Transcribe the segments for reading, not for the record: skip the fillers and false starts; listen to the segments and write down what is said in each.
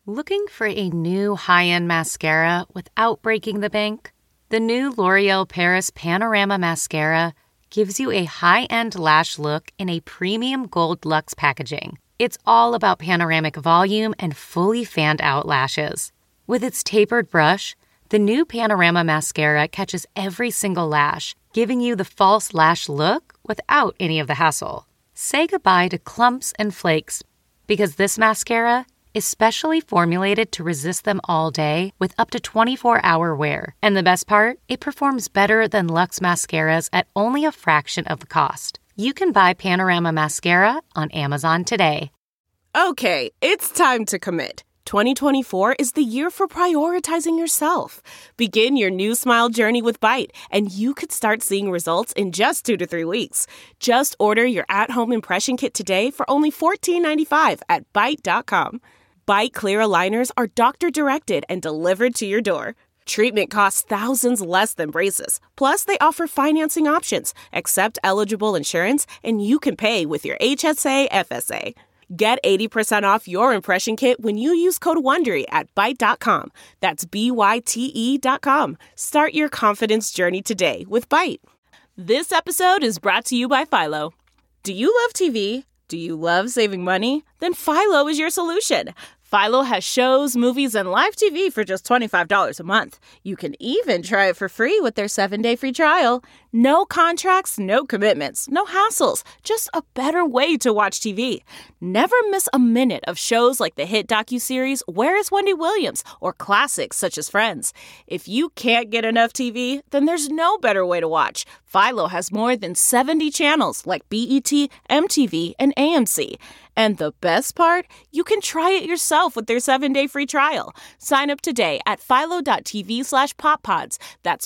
Looking for a new high-end mascara without breaking the bank? The new L'Oreal Paris Panorama Mascara gives you a high-end lash look in a premium gold luxe packaging. It's all about panoramic volume and fully fanned-out lashes. With its tapered brush, the new Panorama Mascara catches every single lash, giving you the false lash look without any of the hassle. Say goodbye to clumps and flakes, because this mascara is specially formulated to resist them all day with up to 24-hour wear. And the best part? It performs better than Luxe mascaras at only a fraction of the cost. You can buy Panorama Mascara on Amazon today. Okay, it's time to commit. 2024 is the year for prioritizing yourself. Begin your new smile journey with Byte, and you could start seeing results in just 2 to 3 weeks. Just order your at-home impression kit today for only $14.95 at Byte.com. Byte Clear aligners are doctor-directed and delivered to your door. Treatment costs thousands less than braces. Plus, they offer financing options, accept eligible insurance, and you can pay with your HSA FSA. Get 80% off your impression kit when you use code WONDERY at Byte.com. That's BYTE.com. Start your confidence journey today with Byte. This episode is brought to you by Philo. Do you love TV? Do you love saving money? Then Philo is your solution. Philo has shows, movies, and live TV for just $25 a month. You can even try it for free with their 7-day free trial. No contracts, no commitments, no hassles. Just a better way to watch TV. Never miss a minute of shows like the hit docuseries Where is Wendy Williams? Or classics such as Friends. If you can't get enough TV, then there's no better way to watch. Philo has more than 70 channels like BET, MTV, and AMC. And the best part? You can try it yourself with their 7-day free trial. Sign up today at philo.tv/poppods. That's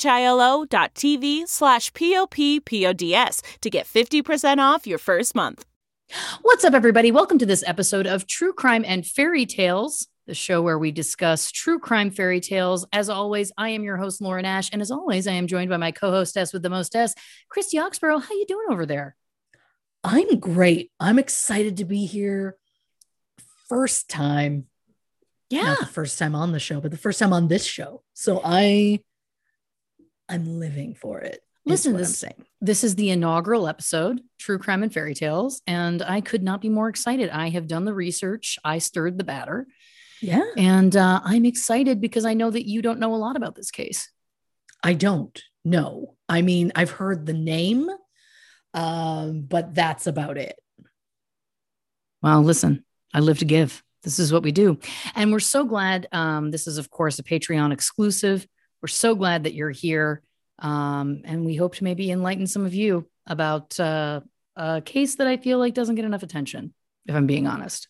philo.tv/POPPODS to get 50% off your first month. What's up, everybody? Welcome to this episode of True Crime and Fairy Tales, the show where we discuss true crime fairy tales. As always, I am your host, Lauren Ash. And as always, I am joined by my co-hostess with the mostess, Christy Oxborough. How you doing over there? I'm great. I'm excited to be here. First time. Yeah. Not the first time on the show, but the first time on this show. So I'm living for it. Listen, this is the inaugural episode, True Crime and Fairy Tales, and I could not be more excited. I have done the research. I stirred the batter. Yeah. And I'm excited because I know that you don't know a lot about this case. I don't know. I mean, I've heard the name, but that's about it. Well, listen, I live to give. This is what we do. And we're so glad. This is, of course, a Patreon exclusive. We're so glad that you're here. And we hope to maybe enlighten some of you about a case that I feel like doesn't get enough attention, if I'm being honest.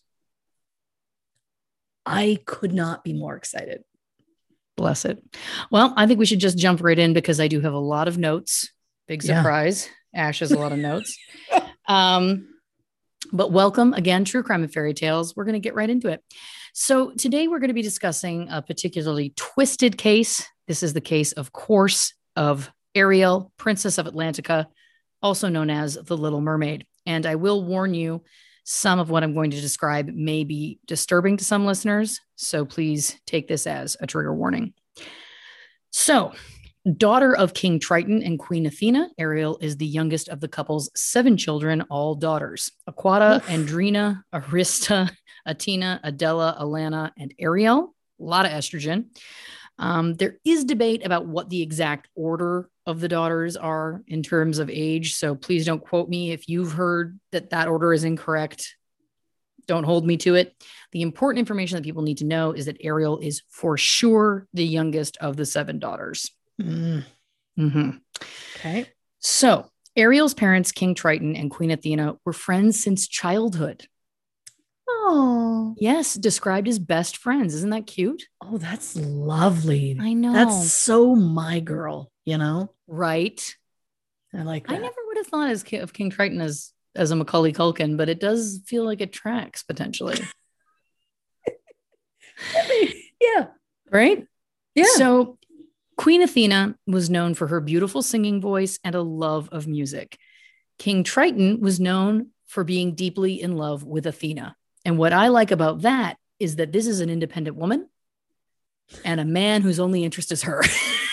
I could not be more excited. Bless it. Well, I think we should just jump right in because I do have a lot of notes. Big surprise. Yeah. Ash has a lot of notes. But welcome again, True Crime and Fairy Tales. We're going to get right into it. So today we're going to be discussing a particularly twisted case. This is the case, of course, of Ariel, Princess of Atlantica, also known as the Little Mermaid. And I will warn you, some of what I'm going to describe may be disturbing to some listeners, so please take this as a trigger warning. So, daughter of King Triton and Queen Athena, Ariel is the youngest of the couple's 7 children, all daughters. Aquata, Andrina, Arista, Atina, Adela, Alana, and Ariel. A lot of estrogen. There is debate about what the exact order of the daughters are in terms of age. So please don't quote me if you've heard that order is incorrect. Don't hold me to it. The important information that people need to know is that Ariel is for sure the youngest of the 7 daughters. Mm-hmm. Okay. So Ariel's parents, King Triton and Queen Athena, were friends since childhood. Oh, yes. Described as best friends. Isn't that cute? Oh, that's lovely. I know. That's so my girl, you know? Right. I like that. I never would have thought of King Triton as a Macaulay Culkin, but it does feel like it tracks potentially. Yeah. Right? Yeah. So Queen Athena was known for her beautiful singing voice and a love of music. King Triton was known for being deeply in love with Athena. And what I like about that is that this is an independent woman and a man whose only interest is her.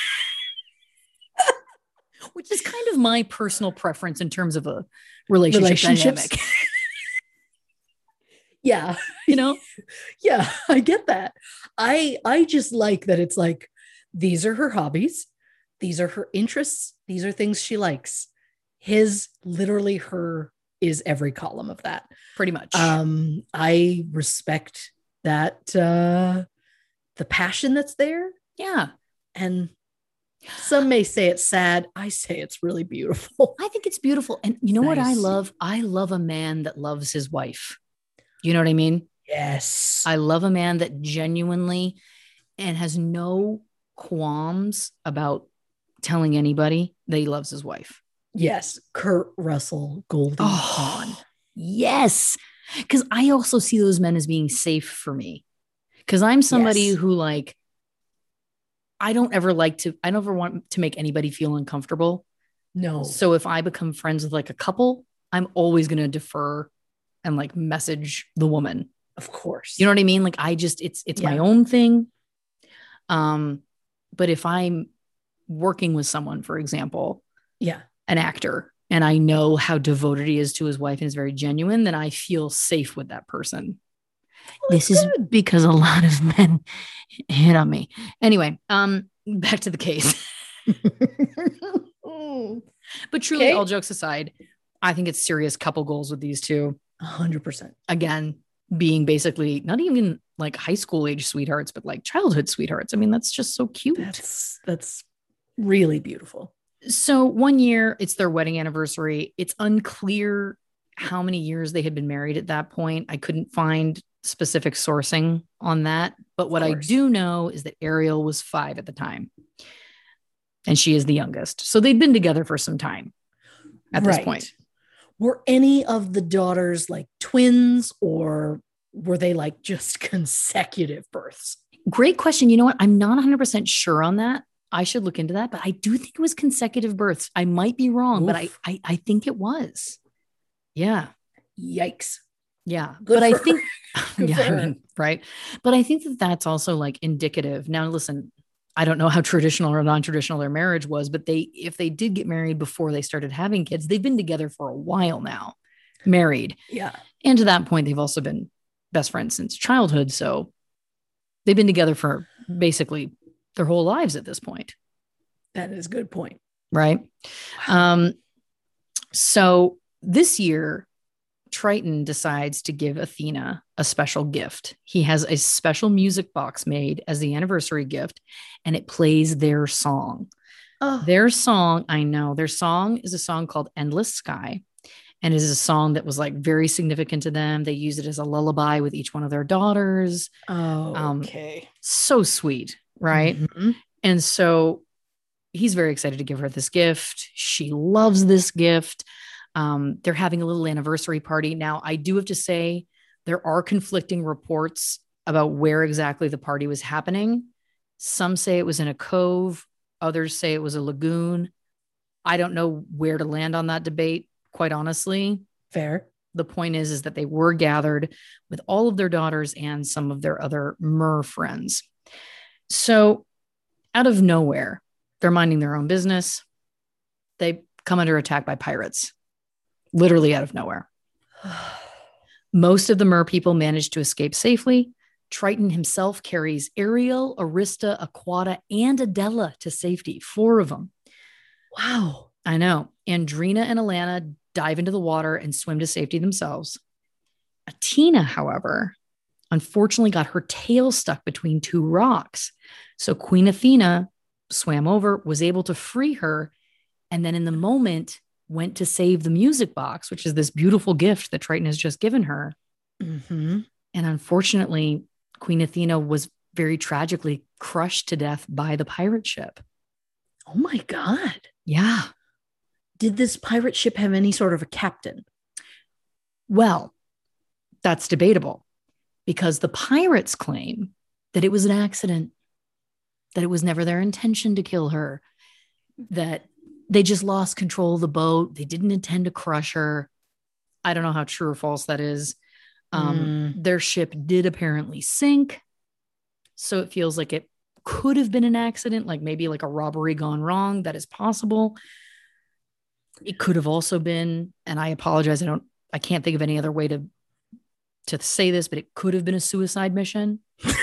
Which is kind of my personal preference in terms of a relationship dynamic. Yeah. You know? Yeah, I get that. I just like that it's like, these are her hobbies. These are her interests. These are things she likes. His, literally her, is every column of that. Pretty much. I respect that, the passion that's there. Yeah. And some may say it's sad. I say it's really beautiful. I think it's beautiful. And you know what I love? I love a man that loves his wife. You know what I mean? Yes. I love a man that genuinely and has no qualms about telling anybody that he loves his wife. Yes. Kurt Russell, Goldie Hawn. Yes. Because I also see those men as being safe for me. Because I'm somebody who like, I don't ever want to make anybody feel uncomfortable. No. So if I become friends with like a couple, I'm always going to defer and like message the woman. Of course. You know what I mean? Like it's my own thing. But if I'm working with someone, for example, an actor, and I know how devoted he is to his wife and is very genuine, then I feel safe with that person. Well, this is because a lot of men hit on me. Anyway, back to the case. But truly, all jokes aside, I think it's serious couple goals with these two. 100%. Again, being basically not even like high school age sweethearts, but like childhood sweethearts. I mean, that's just so cute. That's really beautiful. So 1 year, it's their wedding anniversary. It's unclear how many years they had been married at that point. I couldn't find specific sourcing on that. But what I do know is that Ariel was 5 at the time. And she is the youngest. So they'd been together for some time at this point. Were any of the daughters like twins, or were they like just consecutive births? Great question. You know what? I'm not 100% sure on that. I should look into that, but I do think it was consecutive births. I might be wrong, but I think it was. Yeah. Yikes. Yeah. Good but I her. think, I mean, right. But I think that that's also like indicative. Now, listen, I don't know how traditional or non-traditional their marriage was, but if they did get married before they started having kids, they've been together for a while now, married. Yeah. And to that point, they've also been best friends since childhood. So they've been together for basically their whole lives at this point. That is a good point. Right. Wow. So this year, Triton decides to give Athena a special gift. He has a special music box made as the anniversary gift, and it plays their song. Oh. Their song is a song called Endless Sky, and is a song that was like very significant to them. They use it as a lullaby with each one of their daughters. Oh, okay. So sweet, right? Mm-hmm. And so he's very excited to give her this gift. She loves this gift. They're having a little anniversary party. Now, I do have to say there are conflicting reports about where exactly the party was happening. Some say it was in a cove. Others say it was a lagoon. I don't know where to land on that debate, quite honestly. Fair. The point is that they were gathered with all of their daughters and some of their other mer friends. So out of nowhere, they're minding their own business. They come under attack by pirates. Literally out of nowhere. Most of the mer people manage to escape safely. Triton himself carries Ariel, Arista, Aquata, and Adela to safety. 4 of them. Wow. I know. Andrina and Alana dive into the water and swim to safety themselves. Athena, however, unfortunately got her tail stuck between 2 rocks. So Queen Athena swam over, was able to free her, and then in the moment went to save the music box, which is this beautiful gift that Triton has just given her. Mm-hmm. And unfortunately, Queen Athena was very tragically crushed to death by the pirate ship. Oh my God. Yeah. Did this pirate ship have any sort of a captain? Well, that's debatable because the pirates claim that it was an accident, that it was never their intention to kill her, that they just lost control of the boat. They didn't intend to crush her. I don't know how true or false that is. Their ship did apparently sink. So it feels like it could have been an accident, like maybe like a robbery gone wrong. That is possible. It could have also been, and I apologize, I can't think of any other way to say this, but it could have been a suicide mission.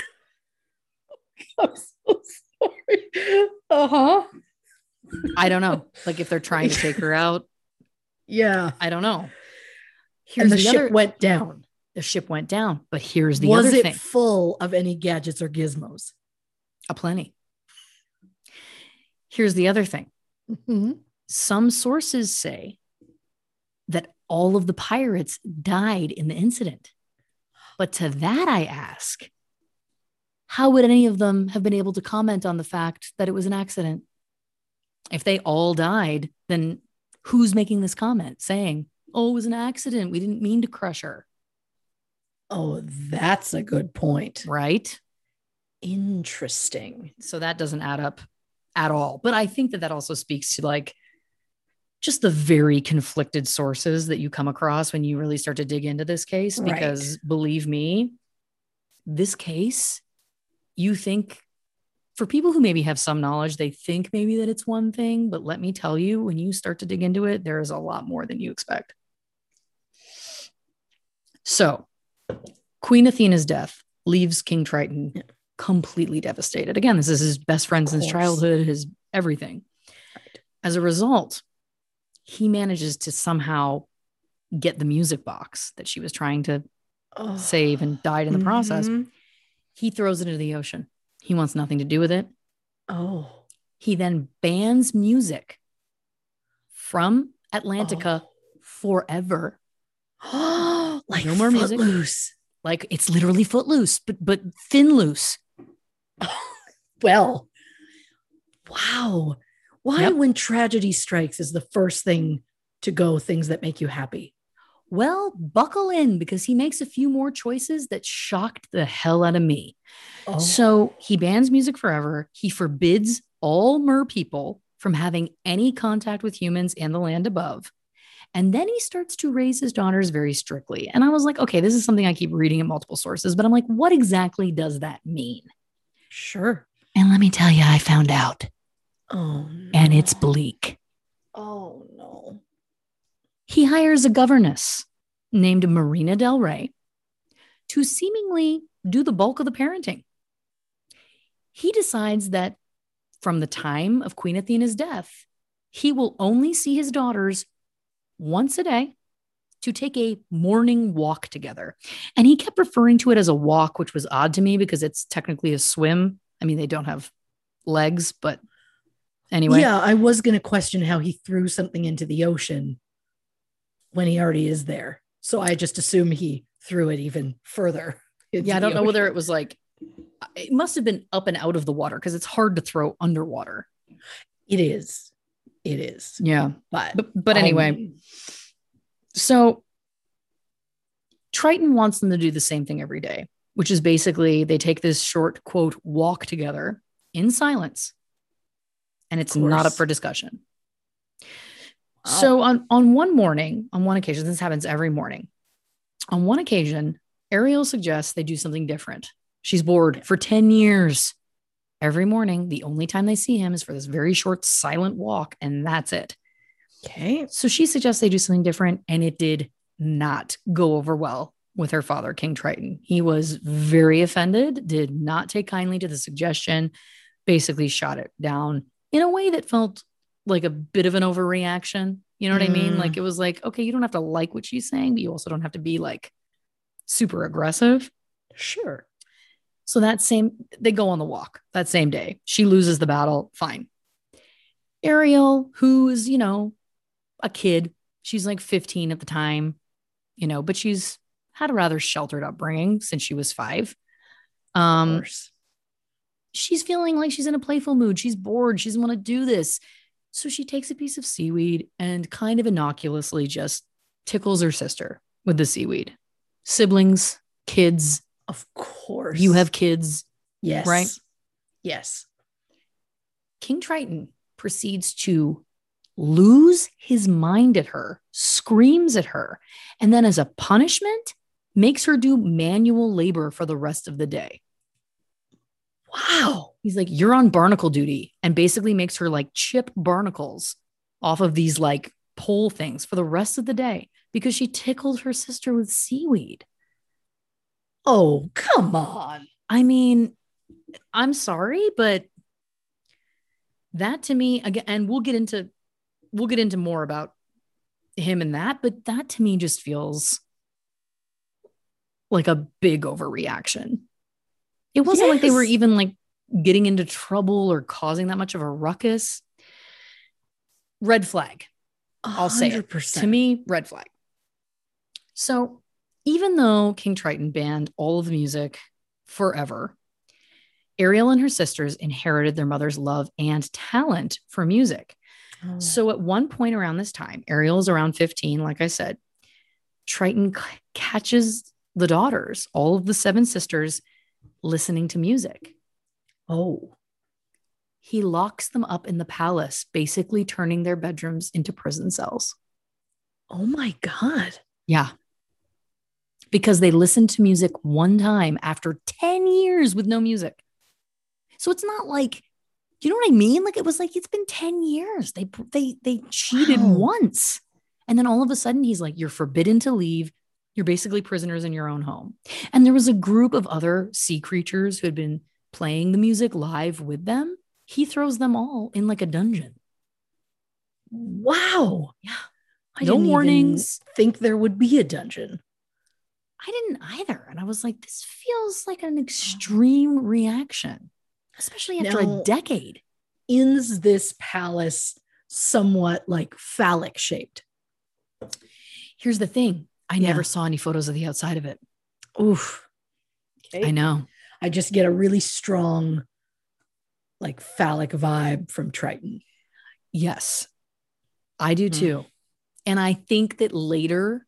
I'm so sorry. Uh-huh. I don't know. Like if they're trying to take her out. Yeah. I don't know. And the ship went down. The ship went down. But here's the other thing. Was it full of any gadgets or gizmos? Aplenty. Here's the other thing. Mm-hmm. Some sources say that all of the pirates died in the incident. But to that I ask, how would any of them have been able to comment on the fact that it was an accident? If they all died, then who's making this comment saying, oh, it was an accident, we didn't mean to crush her? Oh, that's a good point. Right? Interesting. So that doesn't add up at all. But I think that also speaks to like just the very conflicted sources that you come across when you really start to dig into this case. Because believe me, this case, you think, for people who maybe have some knowledge, they think maybe that it's one thing. But let me tell you, when you start to dig into it, there is a lot more than you expect. So Queen Athena's death leaves King Triton completely devastated. Again, this is his best friend since childhood, his everything. Right. As a result, he manages to somehow get the music box that she was trying to save and died in the process. He throws it into the ocean. He wants nothing to do with it. Oh. He then bans music from Atlantica forever. Like no more music. Footloose. Like it's literally Footloose, but thin loose. Well, wow. Why when tragedy strikes is the first thing to go things that make you happy? Well, buckle in because he makes a few more choices that shocked the hell out of me. Oh. So he bans music forever. He forbids all mer people from having any contact with humans and the land above. And then he starts to raise his daughters very strictly. And I was like, okay, this is something I keep reading in multiple sources, but I'm like, what exactly does that mean? Sure. And let me tell you, I found out. Oh, no. And it's bleak. Oh, no. He hires a governess named Marina Del Rey to seemingly do the bulk of the parenting. He decides that from the time of Queen Athena's death, he will only see his daughters once a day to take a morning walk together. And he kept referring to it as a walk, which was odd to me because it's technically a swim. I mean, they don't have legs, but anyway. Yeah, I was going to question how he threw something into the ocean when he already is there. So I just assume he threw it even further. Yeah, I don't know whether it was like, it must have been up and out of the water because it's hard to throw underwater. It is. It is. Yeah. But anyway, so Triton wants them to do the same thing every day, which is basically they take this short, quote, walk together in silence. And it's not up for discussion. Wow. So on one occasion, this happens every morning. On one occasion, Ariel suggests they do something different. She's bored for 10 years. Every morning, the only time they see him is for this very short, silent walk, and that's it. Okay. So she suggests they do something different, and it did not go over well with her father, King Triton. He was very offended, did not take kindly to the suggestion, basically shot it down in a way that felt like a bit of an overreaction. You know what I mean? Like it was like, okay, you don't have to like what she's saying, but you also don't have to be like super aggressive. Sure. So they go on the walk that same day. She loses the battle. Fine. Ariel, who is, a kid, she's like 15 at the time, but she's had a rather sheltered upbringing since she was 5. She's feeling like she's in a playful mood. She's bored. She doesn't want to do this. So she takes a piece of seaweed and kind of innocuously just tickles her sister with the seaweed. Siblings, kids. Of course. You have kids. Yes. Right? Yes. King Triton proceeds to lose his mind at her, screams at her, and then as a punishment, makes her do manual labor for the rest of the day. Wow. He's like, you're on barnacle duty, and basically makes her like chip barnacles off of these like pole things for the rest of the day because she tickled her sister with seaweed. Oh, come on. I mean, I'm sorry, but that to me, again, and we'll get into more about him and that, but that to me just feels like a big overreaction. It wasn't like they were even like getting into trouble or causing that much of a ruckus. Red flag. I'll say it. To me, red flag. So even though King Triton banned all of the music forever, Ariel and her sisters inherited their mother's love and talent for music. Oh. So at one point around this time, Ariel is around 15, like I said, Triton catches the daughters, all of the 7 sisters, listening to music. Oh. He locks them up in the palace, basically turning their bedrooms into prison cells. Oh my God. Yeah. Because they listened to music one time after 10 years with no music. So it's not like, you know what I mean? Like it was like, it's been 10 years. They cheated once. And then all of a sudden he's like, you're forbidden to leave. You're basically prisoners in your own home. And there was a group of other sea creatures who had been playing the music live with them. He throws them all in like a dungeon. Wow. Yeah. I no warnings. Think there would be a dungeon. I didn't either. And I was like, this feels like an extreme reaction, especially after a decade. Is this palace somewhat like phallic shaped? Here's the thing. I never saw any photos of the outside of it. Oof. Okay. I know. I just get a really strong, like phallic vibe from Triton. Yes, I do too. And I think that later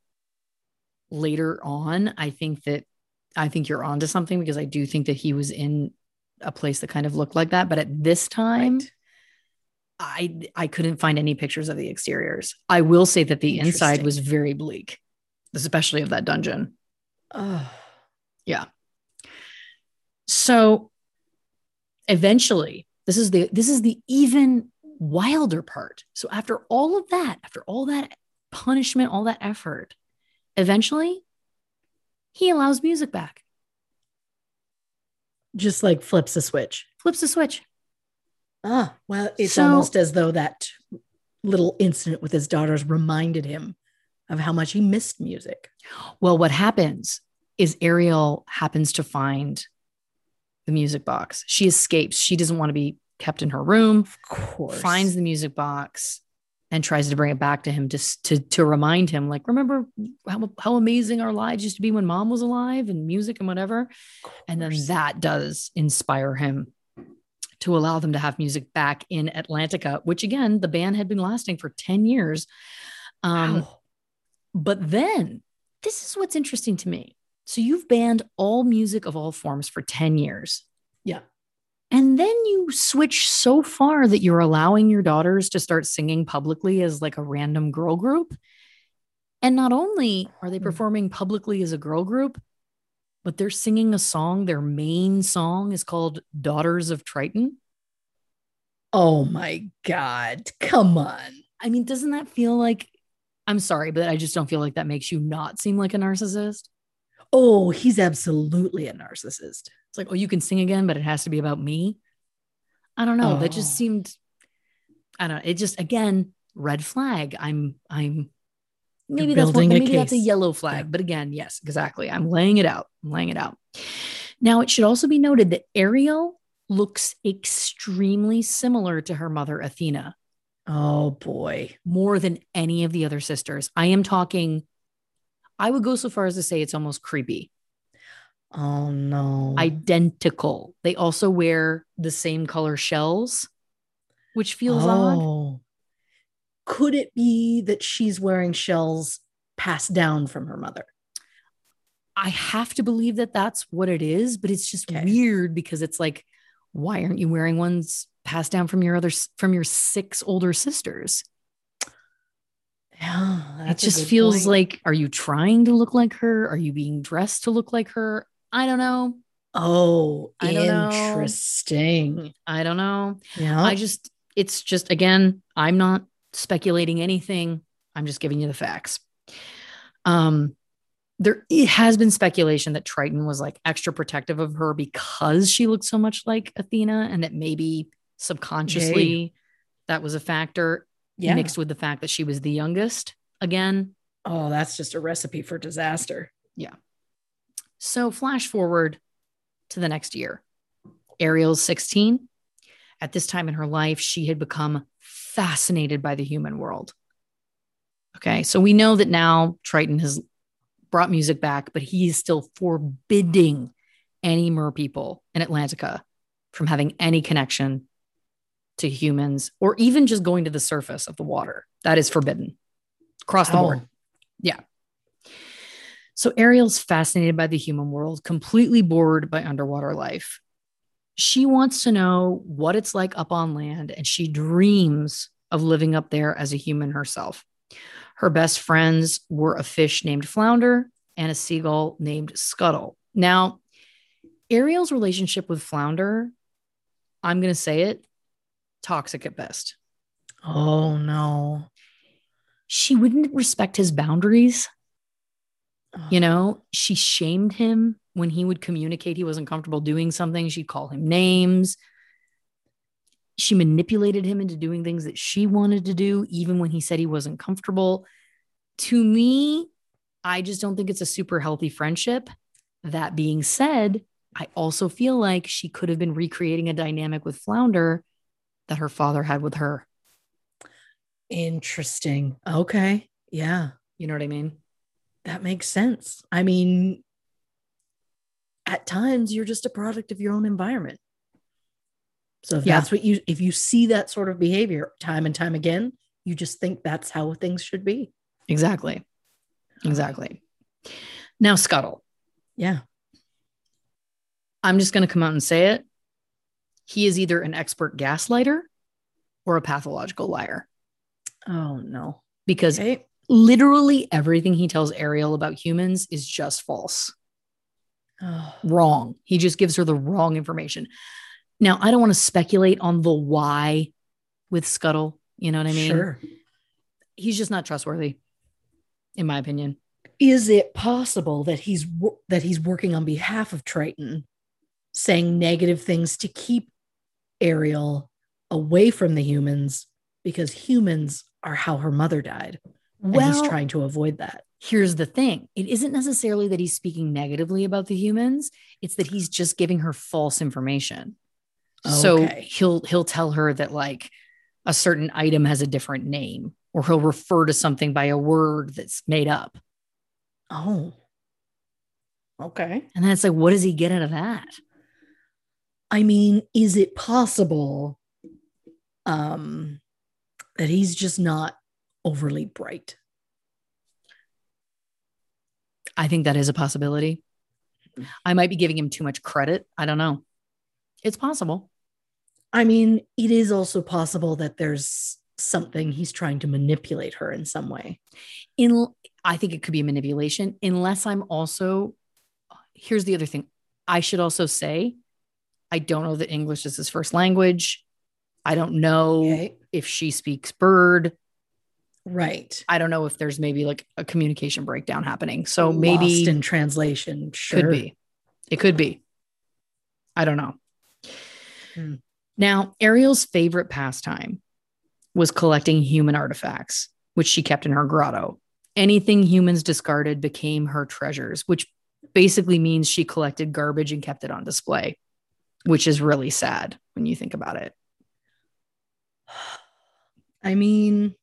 on, I think you're onto something, because I do think that he was in a place that kind of looked like that. But at this time, I couldn't find any pictures of the exteriors. I will say that the inside was very bleak, especially of that dungeon. Oh, yeah. So eventually, this is the even wilder part. So after all that punishment, all that effort, eventually he allows music back. Just like flips a switch. Ah, well, it's almost as though that little incident with his daughters reminded him of how much he missed music. Well, what happens is Ariel happens to find the music box. She escapes. She doesn't want to be kept in her room. Of course. Finds the music box and tries to bring it back to him just to remind him, like, remember how amazing our lives used to be when mom was alive, and music and whatever. And then that does inspire him to allow them to have music back in Atlantica, which again, the ban had been lasting for 10 years. Wow. But then this is what's interesting to me. So you've banned all music of all forms for 10 years. Yeah. And then you switch so far that you're allowing your daughters to start singing publicly as like a random girl group. And not only are they performing publicly as a girl group, but they're singing a song. Their main song is called Daughters of Triton. Oh my God. Come on. I mean, doesn't that feel like, I'm sorry, but I just don't feel like that makes you not seem like a narcissist. Oh, he's absolutely a narcissist. It's like, oh, you can sing again, but it has to be about me. I don't know. That just seemed, I don't know. It just, again, red flag. Maybe that's a yellow flag, but again, yes, exactly. I'm laying it out. Now, it should also be noted that Ariel looks extremely similar to her mother, Athena. Oh boy. More than any of the other sisters. I would go so far as to say it's almost creepy. Oh no. Identical. They also wear the same color shells, which feels odd. Could it be that she's wearing shells passed down from her mother? I have to believe that that's what it is, but it's just weird because it's like, why aren't you wearing ones passed down from your 6 older sisters? Yeah, It that's a just good feels point. like, are you trying to look like her? Are you being dressed to look like her? I don't know. Oh, I don't know. interesting. I don't know. Yeah. It's just, again, I'm not speculating anything. I'm just giving you the facts. Um, there it has been speculation that Triton was like extra protective of her because she looked so much like Athena, and that maybe Hey. subconsciously that was a factor Yeah. mixed with the fact that she was the youngest again. Oh, that's just a recipe for disaster. Yeah. So flash forward to the next year. Ariel's 16. At this time in her life, she had become fascinated by the human world. Okay. So we know that now Triton has brought music back, but he is still forbidding any mer people in Atlantica from having any connection to humans or even just going to the surface of the water. That is forbidden across the board. Yeah. So Ariel's fascinated by the human world, completely bored by underwater life. She wants to know what it's like up on land, and she dreams of living up there as a human herself. Her best friends were a fish named Flounder and a seagull named Scuttle. Now, Ariel's relationship with Flounder, I'm going to say it, toxic at best. Oh no. She wouldn't respect his boundaries. You Oh, know, she shamed him when he would communicate he wasn't comfortable doing something. She'd call him names. She manipulated him into doing things that she wanted to do, even when he said he wasn't comfortable. To me, I just don't think it's a super healthy friendship. That being said, I also feel like she could have been recreating a dynamic with Flounder that her father had with her. interesting. Okay. Yeah, You know what I mean? that makes sense. I mean, at times you're just a product of your own environment. So if Yeah, that's what if you see that sort of behavior time and time again, you just think that's how things should be. exactly. Exactly. Now, Scuttle, Yeah. I'm just going to come out and say it. He is either an expert gaslighter or a pathological liar Oh no. because Okay. literally everything he tells Ariel about humans is just false. Oh, Wrong. He just gives her the wrong information. Now, I don't want to speculate on the why with Scuttle. You know what I mean? sure. He's just not trustworthy, in my opinion. Is it possible that he's working on behalf of Triton, saying negative things to keep Ariel away from the humans because humans are how her mother died, and he's Well, trying to avoid that? here's the thing. It isn't necessarily that he's speaking negatively about the humans. It's that he's just giving her false information. So Okay. he'll tell her that like a certain item has a different name, or he'll refer to something by a word that's made up. Oh. Okay. And then it's like, what does he get out of that? I mean, is it possible um that he's just not overly bright? I think that is a possibility. I might be giving him too much credit. I don't know. It's possible. I mean, it is also possible that there's something he's trying to manipulate her in some way. I think it could be a manipulation, unless I'm also, here's the other thing. I should also say, I don't know that English is his first language. I don't know Okay. if she speaks bird. Right. I don't know if there's maybe like a communication breakdown happening. So Lost maybe in translation. Sure. could be. It could be. I don't know. Hmm. Now, Ariel's favorite pastime was collecting human artifacts, which she kept in her grotto. Anything humans discarded became her treasures, which basically means she collected garbage and kept it on display, which is really sad when you think about it. I mean,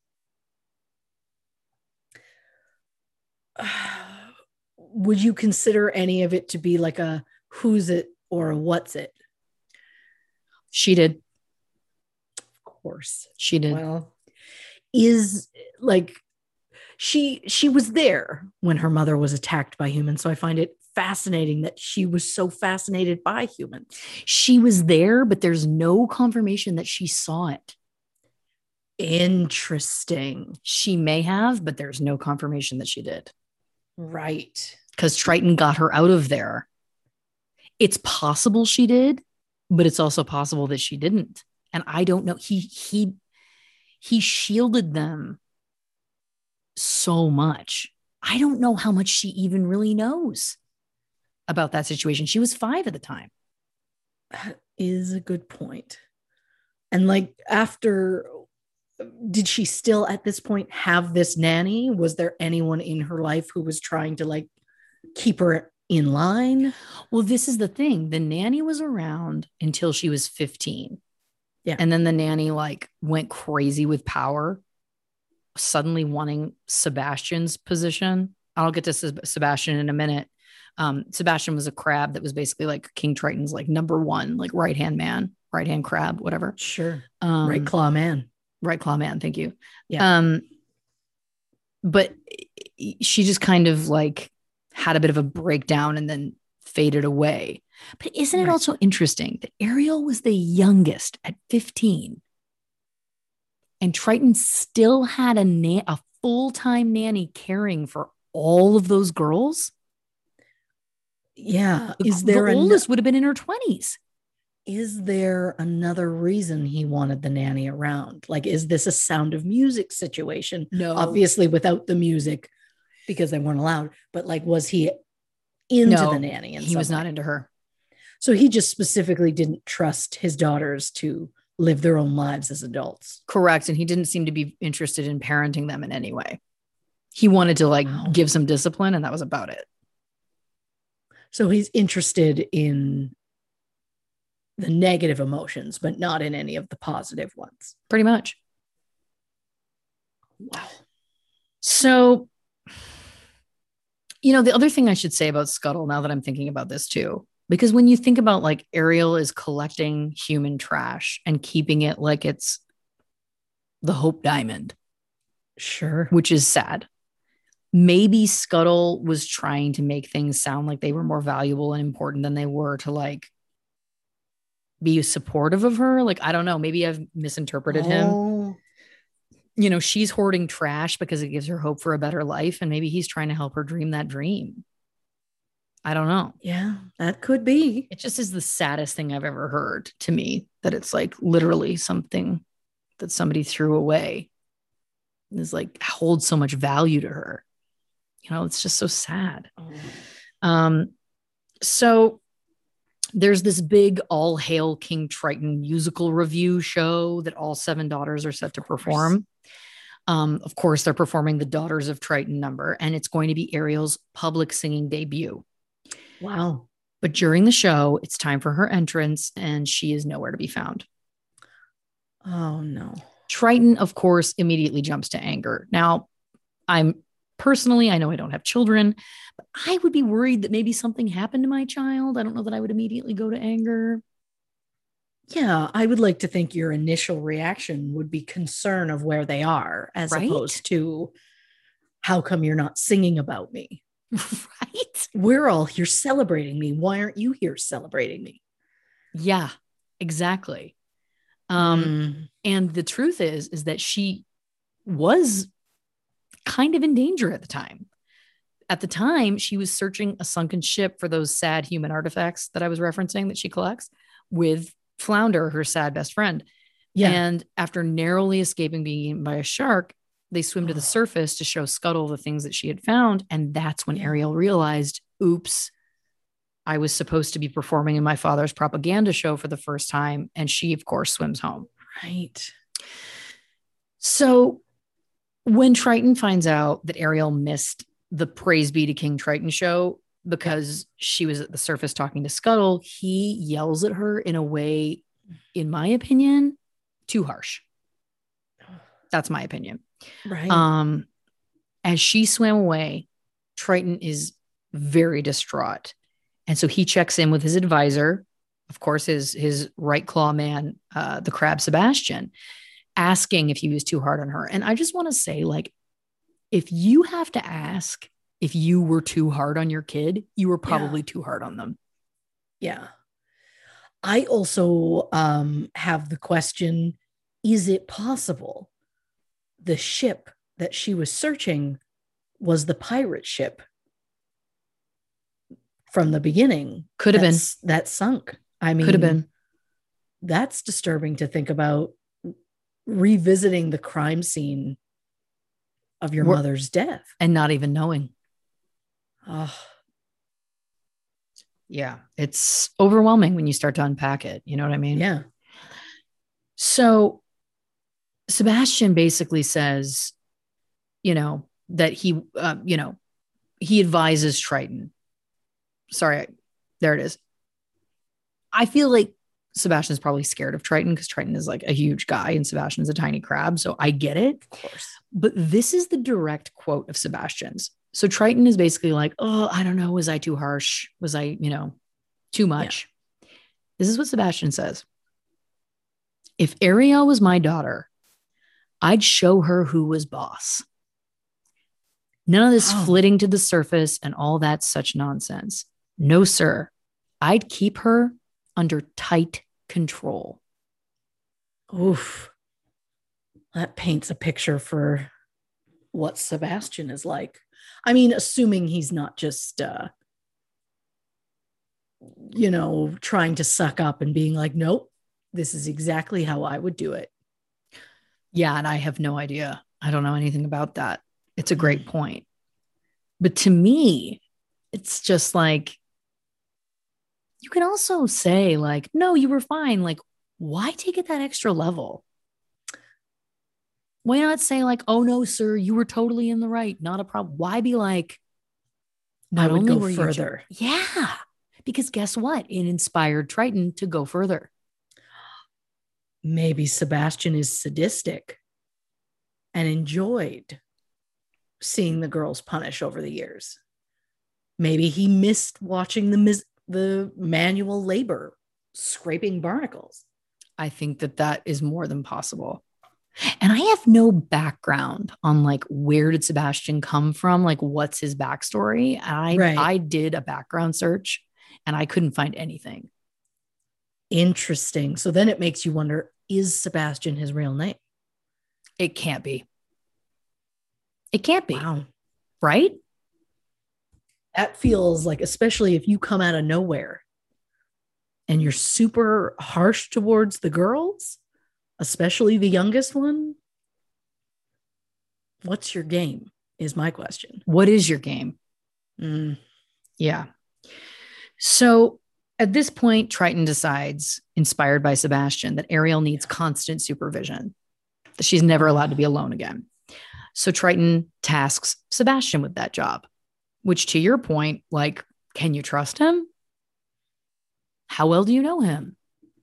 would you consider any of it to be like a who's it or a what's it? She did. Of course. She did. Well, is like she was there when her mother was attacked by humans. So I find it fascinating that she was so fascinated by humans. She was there, but there's no confirmation that she saw it. Interesting. She may have, but there's no confirmation that she did. Right. Because Triton got her out of there. It's possible she did, but it's also possible that she didn't. And I don't know. He shielded them so much. I don't know how much she even really knows about that situation. She was 5 at the time. That is a good point. And like after, did she still at this point have this nanny? Was there anyone in her life who was trying to like keep her in line? Well, this is the thing. The nanny was around until she was 15. Yeah. And then the nanny like went crazy with power, suddenly wanting Sebastian's position. I'll get to Sebastian in a minute. Sebastian was a crab that was basically like King Triton's like number one, like right-hand man, right-hand crab, whatever. Sure. Right claw man. Right claw man. Thank you. Yeah. But she just kind of like had a bit of a breakdown and then faded away. But isn't it also interesting that Ariel was the youngest at 15 and Triton still had a full-time nanny caring for all of those girls? Yeah. The oldest would have been in her 20s. Is there another reason he wanted the nanny around? Like, is this a Sound of Music situation? No. Obviously without the music because they weren't allowed. But like, was he into the nanny? He was not into her. So he just specifically didn't trust his daughters to live their own lives as adults. Correct. And he didn't seem to be interested in parenting them in any way. He wanted to like give some discipline and that was about it. So he's interested in the negative emotions, but not in any of the positive ones. Pretty much. Wow. So, you know, the other thing I should say about Scuttle, now that I'm thinking about this too, because when you think about like Ariel is collecting human trash and keeping it like it's the Hope Diamond. Sure. Which is sad. Maybe Scuttle was trying to make things sound like they were more valuable and important than they were to like be supportive of her. Like, I don't know. Maybe I've misinterpreted him. You know, she's hoarding trash because it gives her hope for a better life. And maybe he's trying to help her dream that dream. I don't know. Yeah, that could be. It just is the saddest thing I've ever heard to me, that it's like literally something that somebody threw away is like holds so much value to her. You know, it's just so sad. So there's this big All Hail King Triton musical review show that all 7 daughters are set to perform. Of course, they're performing the Daughters of Triton number, and it's going to be Ariel's public singing debut. Wow. But during the show, it's time for her entrance, and she is nowhere to be found. Oh, no. Triton, of course, immediately jumps to anger. Now, I know I don't have children, but I would be worried that maybe something happened to my child. I don't know that I would immediately go to anger. Yeah, I would like to think your initial reaction would be concern of where they are, as opposed to how come you're not singing about me? Right? We're all here celebrating me. Why aren't you here celebrating me? Yeah, exactly. And the truth is that she was kind of in danger at the time. At the time, she was searching a sunken ship for those sad human artifacts that I was referencing that she collects with Flounder, her sad best friend. Yeah. And after narrowly escaping being eaten by a shark, they swim to the surface to show Scuttle the things that she had found. And that's when Ariel realized, oops, I was supposed to be performing in my father's propaganda show for the first time. And she, of course, swims home. Right. So when Triton finds out that Ariel missed the Praise Be to King Triton show because she was at the surface talking to Scuttle, he yells at her in a way, in my opinion, too harsh. That's my opinion. Right. As she swam away, Triton is very distraught. And so he checks in with his advisor, of course, his right claw man, the crab Sebastian, asking if he was too hard on her. And I just want to say, like, if you have to ask if you were too hard on your kid, you were probably too hard on them. Yeah. I also have the question, is it possible the ship that she was searching was the pirate ship from the beginning. Could have been. That sunk. I mean, Could have been. That's disturbing to think about, revisiting the crime scene of your mother's death. And not even knowing. Oh. Yeah. It's overwhelming when you start to unpack it. You know what I mean? Yeah. So Sebastian basically says, that he, he advises Triton. Sorry, there it is. I feel like Sebastian's probably scared of Triton because Triton is like a huge guy and Sebastian's a tiny crab. So I get it. Of course. But this is the direct quote of Sebastian's. So Triton is basically like, oh, I don't know. Was I too harsh? Was I, too much? Yeah. This is what Sebastian says. If Ariel was my daughter, I'd show her who was boss. None of this flitting to the surface and all that such nonsense. No, sir. I'd keep her under tight control. Oof. That paints a picture for what Sebastian is like. I mean, assuming he's not just, trying to suck up and being like, nope, this is exactly how I would do it. Yeah. And I have no idea. I don't know anything about that. It's a great point. But to me, it's just like, you can also say like, no, you were fine. Like, why take it that extra level? Why not say like, oh no, sir, you were totally in the right. Not a problem. Why be like, not only go further. Yeah. Because guess what? It inspired Triton to go further. Maybe Sebastian is sadistic and enjoyed seeing the girls punish over the years. Maybe he missed watching the manual labor scraping barnacles. I think that is more than possible. And I have no background on like, where did Sebastian come from? Like, what's his backstory? I did a background search and I couldn't find anything. Interesting. So then it makes you wonder, is Sebastian his real name? It can't be. It can't be. Wow. Right? That feels like, especially if you come out of nowhere and you're super harsh towards the girls, especially the youngest one. What's your game is my question. What is your game? Yeah. So at this point, Triton decides, inspired by Sebastian, that Ariel needs constant supervision, that she's never allowed to be alone again. So Triton tasks Sebastian with that job, which, to your point, like, can you trust him? How well do you know him?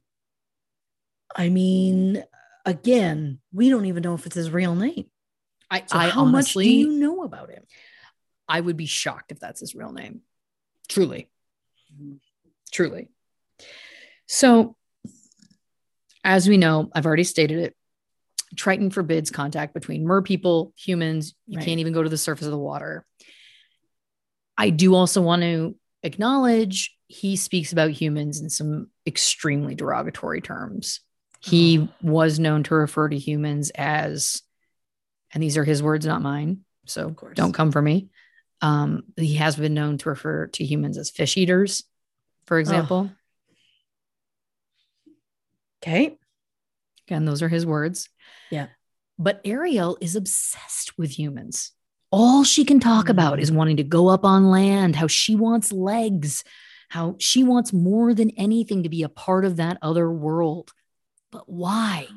I mean, again, we don't even know if it's his real name. How honestly, much do you know about him? I would be shocked if that's his real name. Truly. Truly. So, as we know, I've already stated it, Triton forbids contact between mer people, humans. You can't even go to the surface of the water. I do also want to acknowledge he speaks about humans in some extremely derogatory terms. He was known to refer to humans as, and these are his words, not mine, so don't come for me. He has been known to refer to humans as fish eaters, for example. Okay. Again, those are his words. Yeah. But Ariel is obsessed with humans. All she can talk about is wanting to go up on land, how she wants legs, how she wants more than anything to be a part of that other world. But why?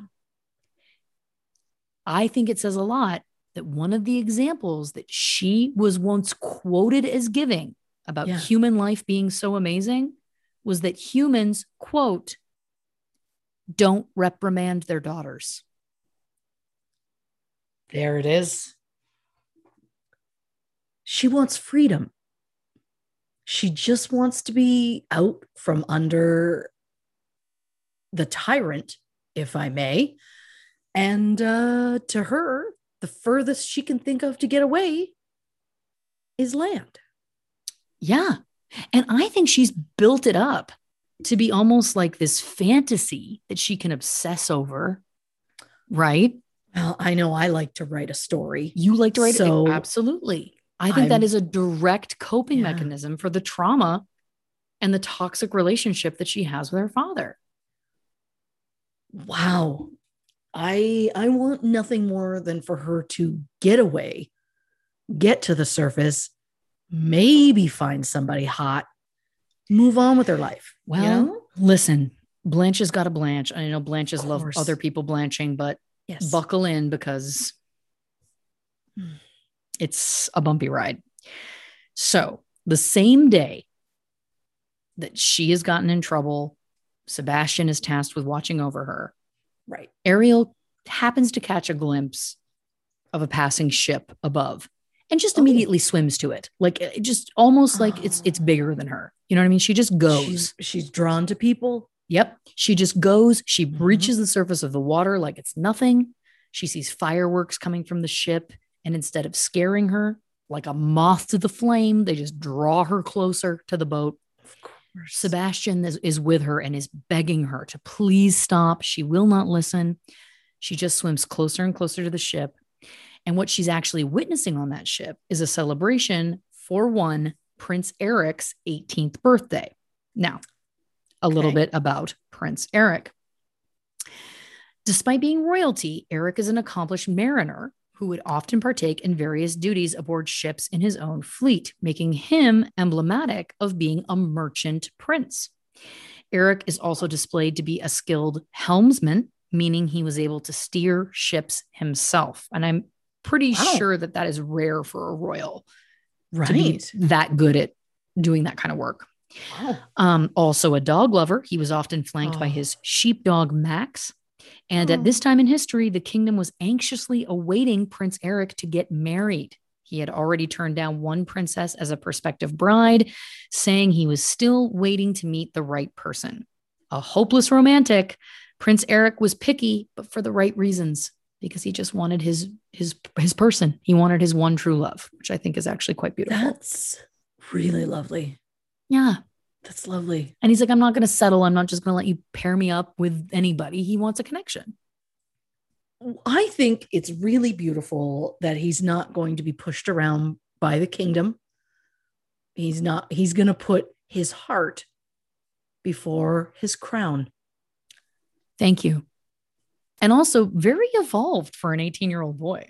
I think it says a lot that one of the examples that she was once quoted as giving about human life being so amazing was that humans, quote, don't reprimand their daughters. There it is. She wants freedom. She just wants to be out from under the tyrant, if I may. And to her, the furthest she can think of to get away is land. Yeah. And I think she's built it up to be almost like this fantasy that she can obsess over, right? Well, I know I like to write a story. You like to write it? So Absolutely. I think that I'm- is a direct coping Yeah. mechanism for the trauma and the toxic relationship that she has with her father. wow. I want nothing more than for her to get away, get to the surface, maybe find somebody hot, move on with her life. Well, you know? listen, Blanche has got a Blanche. I know Blanches love course. other people blanching, but Yes. buckle in because it's a bumpy ride. So the same day that she has gotten in trouble, Sebastian is tasked with watching over her. Right. Ariel happens to catch a glimpse of a passing ship above and just Oh. immediately swims to it. Like it just almost like it's bigger than her. You know what I mean? She just goes. She's drawn to people. Yep. She just goes. She Mhm. breaches the surface of the water like it's nothing. She sees fireworks coming from the ship. And instead of scaring her like a moth to the flame, they just draw her closer to the boat. Of course. Sebastian is with her and is begging her to please stop. She will not listen. She just swims closer and closer to the ship. And what she's actually witnessing on that ship is a celebration for one Prince Eric's 18th birthday. Now, a little Okay. bit about Prince Eric. Despite being royalty, Eric is an accomplished mariner who would often partake in various duties aboard ships in his own fleet, making him emblematic of being a merchant prince. Eric is also displayed to be a skilled helmsman, meaning he was able to steer ships himself. And I'm pretty Wow. sure that that is rare for a royal to be Right. that good at doing that kind of work. Wow. Also a dog lover. He was often flanked by Oh. his sheepdog, Max. And at this time in history, the kingdom was anxiously awaiting Prince Eric to get married. He had already turned down one princess as a prospective bride, saying he was still waiting to meet the right person. A hopeless romantic, Prince Eric was picky, but for the right reasons, because he just wanted his person. He wanted his one true love, which I think is actually quite beautiful. That's really lovely. Yeah. That's lovely. And he's like, I'm not going to settle. I'm not just going to let you pair me up with anybody. He wants a connection. I think it's really beautiful that he's not going to be pushed around by the kingdom. He's going to put his heart before his crown. Thank you. And also very evolved for an 18-year-old boy.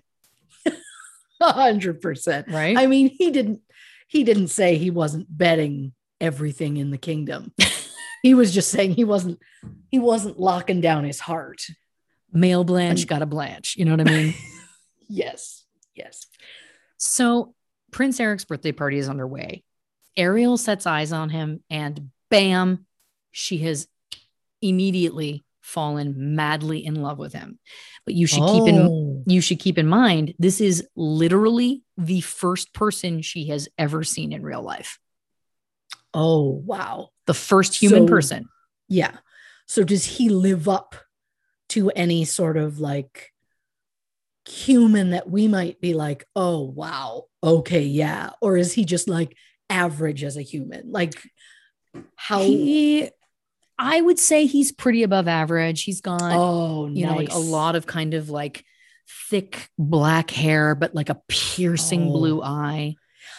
100%. Right? I mean, he didn't say he wasn't betting everything in the kingdom. He was just saying he wasn't locking down his heart. Male Blanche got a Blanche. You know what I mean? Yes. So Prince Eric's birthday party is underway. Ariel sets eyes on him and bam, she has immediately fallen madly in love with him. But you should keep in mind, this is literally the first person she has ever seen in real life. Oh, wow. The first human person. Yeah. So does he live up to any sort of like human that we might be like, oh, wow. Okay. Yeah. Or is he just like average as a human? Like how? I would say he's pretty above average. He's got, like a lot of kind of like thick black hair, but like a piercing blue eye.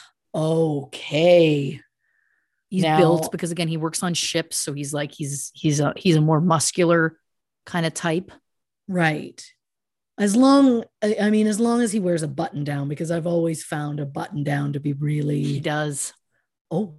Okay. He's built because again, he works on ships. So he's like, he's a more muscular kind of type. Right. As long as he wears a button down, because I've always found a button down to be really. He does. Oh,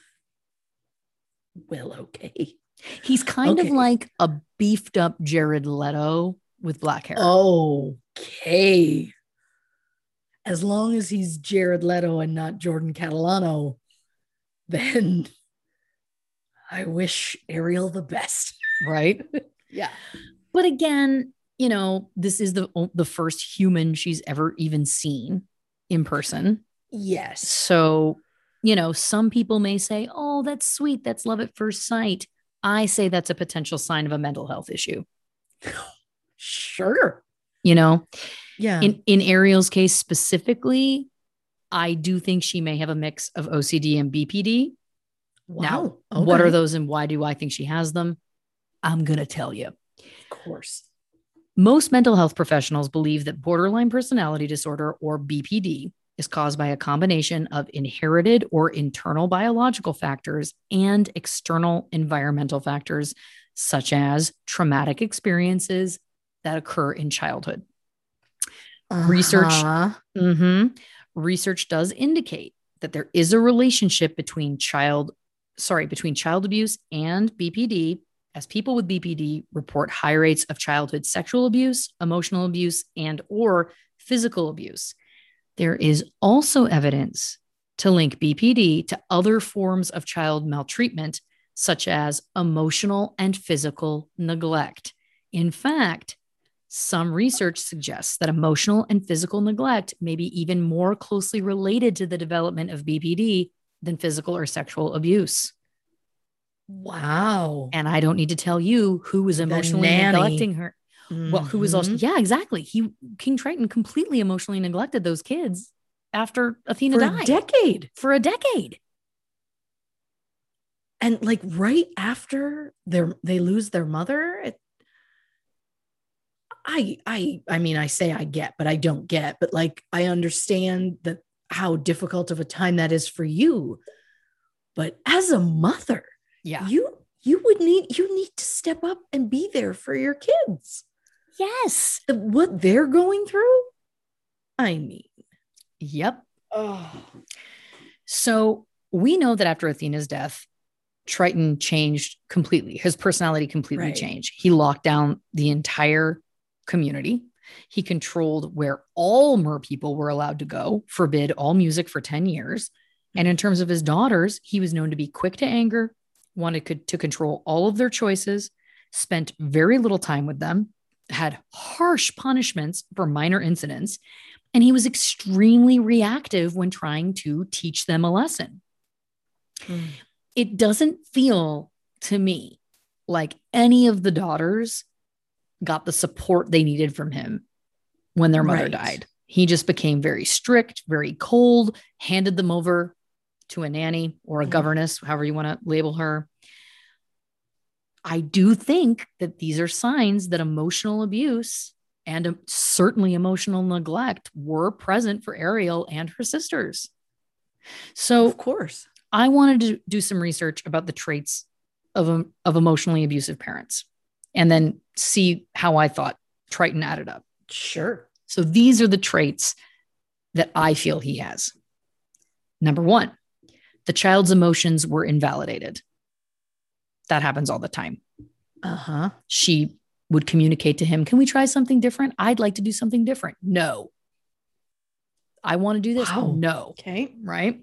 well, okay. He's kind of like a beefed up Jared Leto with black hair. Okay. As long as he's Jared Leto and not Jordan Catalano, then I wish Ariel the best. Right? Yeah. But again, this is the first human she's ever even seen in person. Yes. So, some people may say, oh, that's sweet. That's love at first sight. I say that's a potential sign of a mental health issue. Sure. Yeah. In Ariel's case specifically, I do think she may have a mix of OCD and BPD. Wow. Now, what are those and why do I think she has them? I'm going to tell you. Of course. Most mental health professionals believe that borderline personality disorder, or BPD, is caused by a combination of inherited or internal biological factors and external environmental factors, such as traumatic experiences that occur in childhood. Uh-huh. Research does indicate that there is a relationship between child abuse and BPD, as people with BPD report high rates of childhood sexual abuse, emotional abuse, and or physical abuse. There is also evidence to link BPD to other forms of child maltreatment, such as emotional and physical neglect. In fact, some research suggests that emotional and physical neglect may be even more closely related to the development of BPD than physical or sexual abuse. Wow. And I don't need to tell you who was emotionally neglecting her. Well, who was also, yeah, exactly. King Triton completely emotionally neglected those kids after Athena died. For a decade. And like right after they lose their mother, I mean, I say I get, but I don't get, but like, I understand that how difficult of a time that is for you. But as a mother, yeah, you need to step up and be there for your kids. Yes. What they're going through. I mean, yep. Oh. So we know that after Athena's death, Triton changed completely. His personality completely changed. He locked down the entire community. He controlled where all mer people were allowed to go, forbid all music for 10 years. And in terms of his daughters, he was known to be quick to anger, wanted to control all of their choices, spent very little time with them, had harsh punishments for minor incidents, and he was extremely reactive when trying to teach them a lesson. It doesn't feel to me like any of the daughters got the support they needed from him when their mother died. He just became very strict, very cold, handed them over to a nanny or a governess, however you want to label her. I do think that these are signs that emotional abuse and certainly emotional neglect were present for Ariel and her sisters. So, of course, I wanted to do some research about the traits of emotionally abusive parents and then see how I thought Triton added up. Sure. So these are the traits that I feel he has. Number one, the child's emotions were invalidated. That happens all the time. She would communicate to him, can we try something different? I'd like to do something different. No. I want to do this. Wow. No. Okay. Right.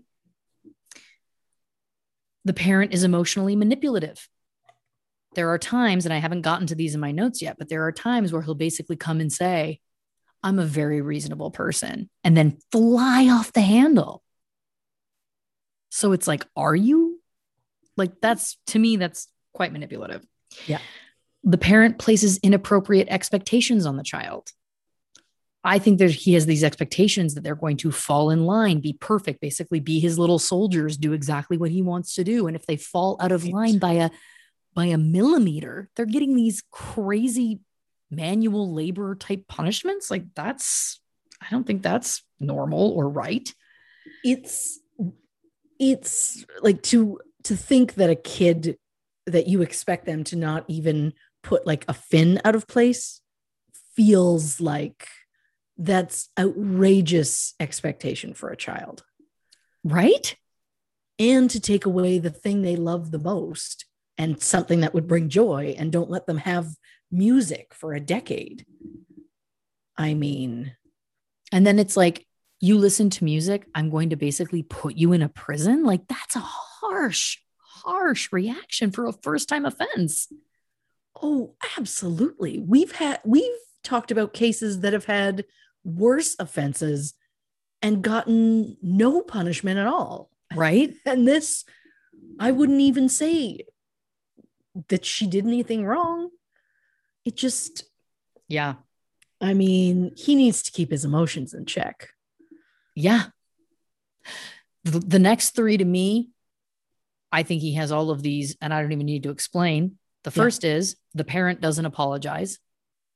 The parent is emotionally manipulative. There are times, and I haven't gotten to these in my notes yet, but there are times where he'll basically come and say, I'm a very reasonable person, and then fly off the handle. So it's like, are you? Like, that's, to me, that's quite manipulative. Yeah. The parent places inappropriate expectations on the child. I think that he has these expectations that they're going to fall in line, be perfect, basically be his little soldiers, do exactly what he wants to do. And if they fall out of line by a millimeter, they're getting these crazy manual labor type punishments. Like, I don't think that's normal or right. It's like to think that a kid, that you expect them to not even put like a fin out of place, feels like that's outrageous expectation for a child. Right? And to take away the thing they love the most and something that would bring joy, and don't let them have music for a decade. I mean, and then it's like, you listen to music, I'm going to basically put you in a prison. Like, that's a harsh reaction for a first-time offense. Oh, absolutely. We've talked about cases that have had worse offenses and gotten no punishment at all. Right. And this, I wouldn't even say that she did anything wrong. It just, yeah. I mean, he needs to keep his emotions in check. Yeah. The next three, to me, I think he has all of these, and I don't even need to explain. The first is the parent doesn't apologize.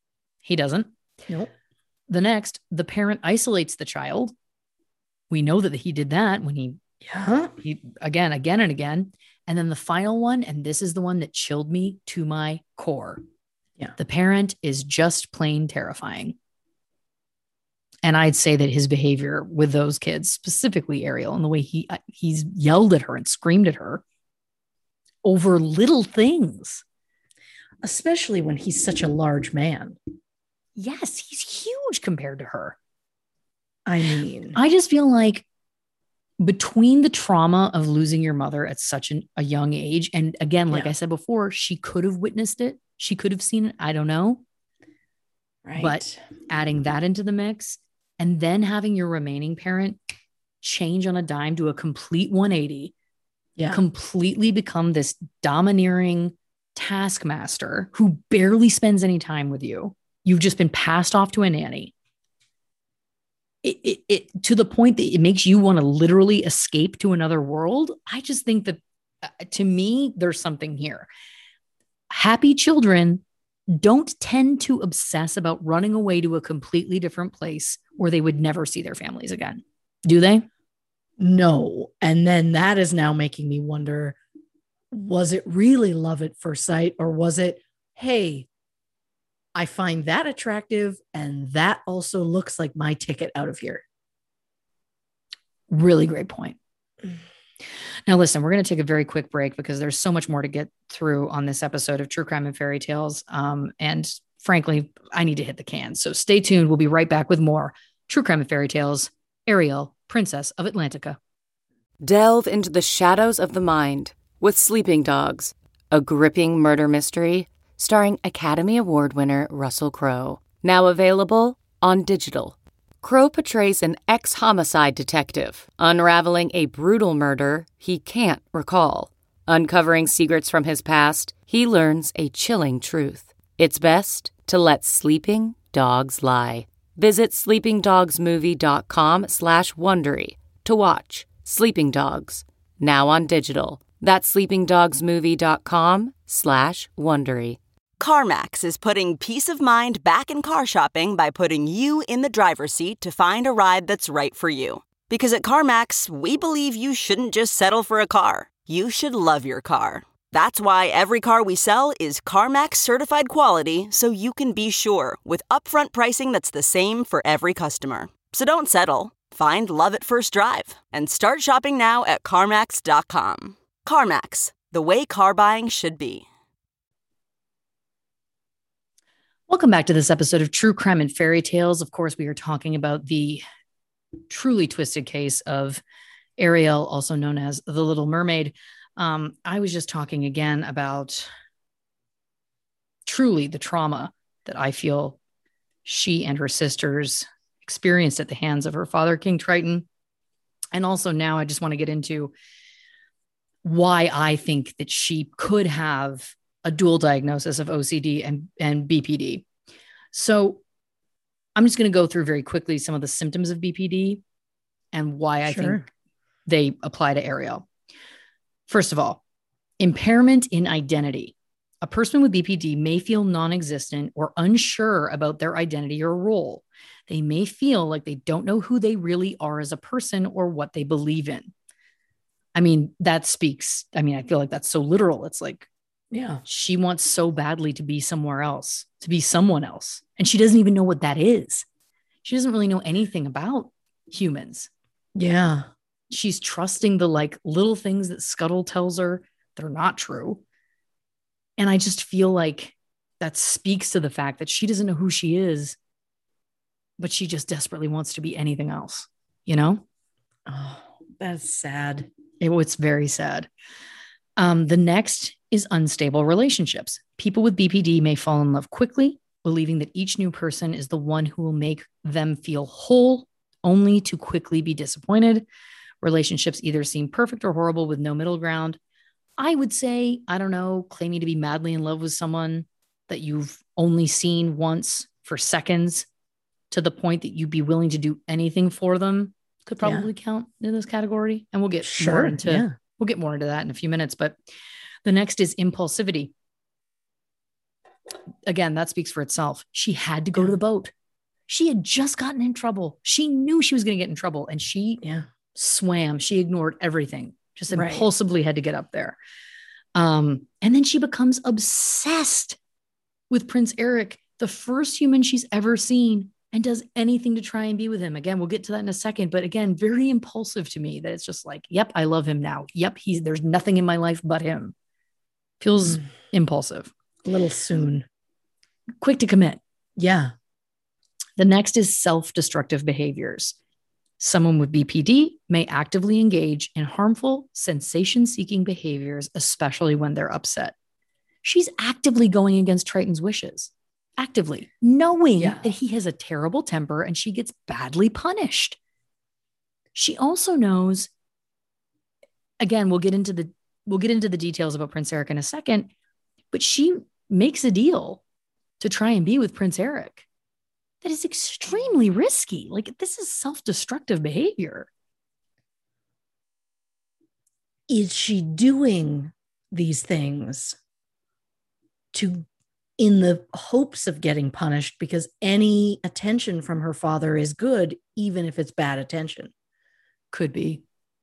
He doesn't. Nope. The next, the parent isolates the child. We know that he did that when he again and again. And then the final one, and this is the one that chilled me to my core. Yeah. The parent is just plain terrifying. And I'd say that his behavior with those kids, specifically Ariel, and the way he's yelled at her and screamed at her over little things. Especially when he's such a large man. Yes, he's huge compared to her. I mean, I just feel like between the trauma of losing your mother at such a young age, and again, like I said before, she could have witnessed it. She could have seen it. I don't know. Right. But adding that into the mix and then having your remaining parent change on a dime to a complete 180, completely become this domineering taskmaster who barely spends any time with you. You've just been passed off to a nanny. It to the point that it makes you want to literally escape to another world. I just think that to me, there's something here. Happy children don't tend to obsess about running away to a completely different place where they would never see their families again. Do they? No. And then that is now making me wonder, was it really love at first sight, or was it, hey, I find that attractive and that also looks like my ticket out of here? Really great point. Now, listen, we're going to take a very quick break because there's so much more to get through on this episode of True Crime and Fairy Tales. And frankly, I need to hit the can. So stay tuned. We'll be right back with more True Crime and Fairy Tales, Ariel, Princess of Atlantica. Delve into the shadows of the mind with Sleeping Dogs, a gripping murder mystery starring Academy Award winner Russell Crowe. Now available on digital. Crowe portrays an ex-homicide detective unraveling a brutal murder he can't recall. Uncovering secrets from his past, he learns a chilling truth. It's best to let sleeping dogs lie. Visit sleepingdogsmovie.com/Wondery to watch Sleeping Dogs, now on digital. That's sleepingdogsmovie.com/Wondery. CarMax is putting peace of mind back in car shopping by putting you in the driver's seat to find a ride that's right for you. Because at CarMax, we believe you shouldn't just settle for a car. You should love your car. That's why every car we sell is CarMax certified quality, so you can be sure with upfront pricing that's the same for every customer. So don't settle. Find love at first drive and start shopping now at CarMax.com. CarMax, the way car buying should be. Welcome back to this episode of True Crime and Fairy Tales. Of course, we are talking about the truly twisted case of Ariel, also known as the Little Mermaid. I was just talking again about truly the trauma that I feel she and her sisters experienced at the hands of her father, King Triton. And also now I just want to get into why I think that she could have a dual diagnosis of OCD and BPD. So I'm just going to go through very quickly some of the symptoms of BPD and why I think they apply to Ariel. First of all, impairment in identity. A person with BPD may feel non-existent or unsure about their identity or role. They may feel like they don't know who they really are as a person or what they believe in. I mean, that speaks. I mean, I feel like that's so literal. It's like, yeah, she wants so badly to be somewhere else, to be someone else. And she doesn't even know what that is. She doesn't really know anything about humans. Yeah. She's trusting the like little things that Scuttle tells her that are not true. And I just feel like that speaks to the fact that she doesn't know who she is, but she just desperately wants to be anything else, you know? Oh, that's sad. It's very sad. The next is unstable relationships. People with BPD may fall in love quickly, believing that each new person is the one who will make them feel whole, only to quickly be disappointed. Relationships either seem perfect or horrible with no middle ground. I would say, I don't know, claiming to be madly in love with someone that you've only seen once for seconds to the point that you'd be willing to do anything for them could probably count in this category. And we'll get more into we'll get more into that in a few minutes. But the next is impulsivity. again, that speaks for itself. She had to go to the boat. She had just gotten in trouble. She knew she was going to get in trouble, and she swam. She ignored everything, just impulsively had to get up there. And then she becomes obsessed with Prince Eric, the first human she's ever seen, and does anything to try and be with him. Again, we'll get to that in a second, but again, very impulsive to me that it's just like, yep, I love him now. Yep, there's nothing in my life but him. Feels impulsive. A little soon. Quick to commit. Yeah. The next is self-destructive behaviors. Someone with BPD may actively engage in harmful, sensation-seeking behaviors, especially when they're upset. She's actively going against Triton's wishes, actively knowing that he has a terrible temper and she gets badly punished. She also knows, again, we'll get into the details about Prince Eric in a second, but she makes a deal to try and be with Prince Eric that is extremely risky. Like, this is self-destructive behavior. Is she doing these things in the hopes of getting punished because any attention from her father is good, even if it's bad attention? Could be.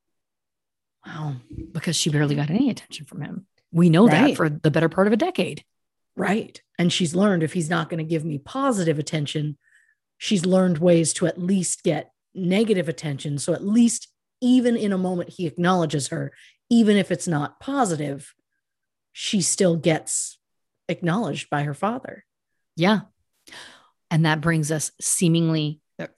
Wow. Because she barely got any attention from him. We know that for the better part of a decade. Right. And she's learned if he's not going to give me positive attention, she's learned ways to at least get negative attention. So at least even in a moment he acknowledges her, even if it's not positive, she still gets acknowledged by her father. Yeah. And that brings us seamlessly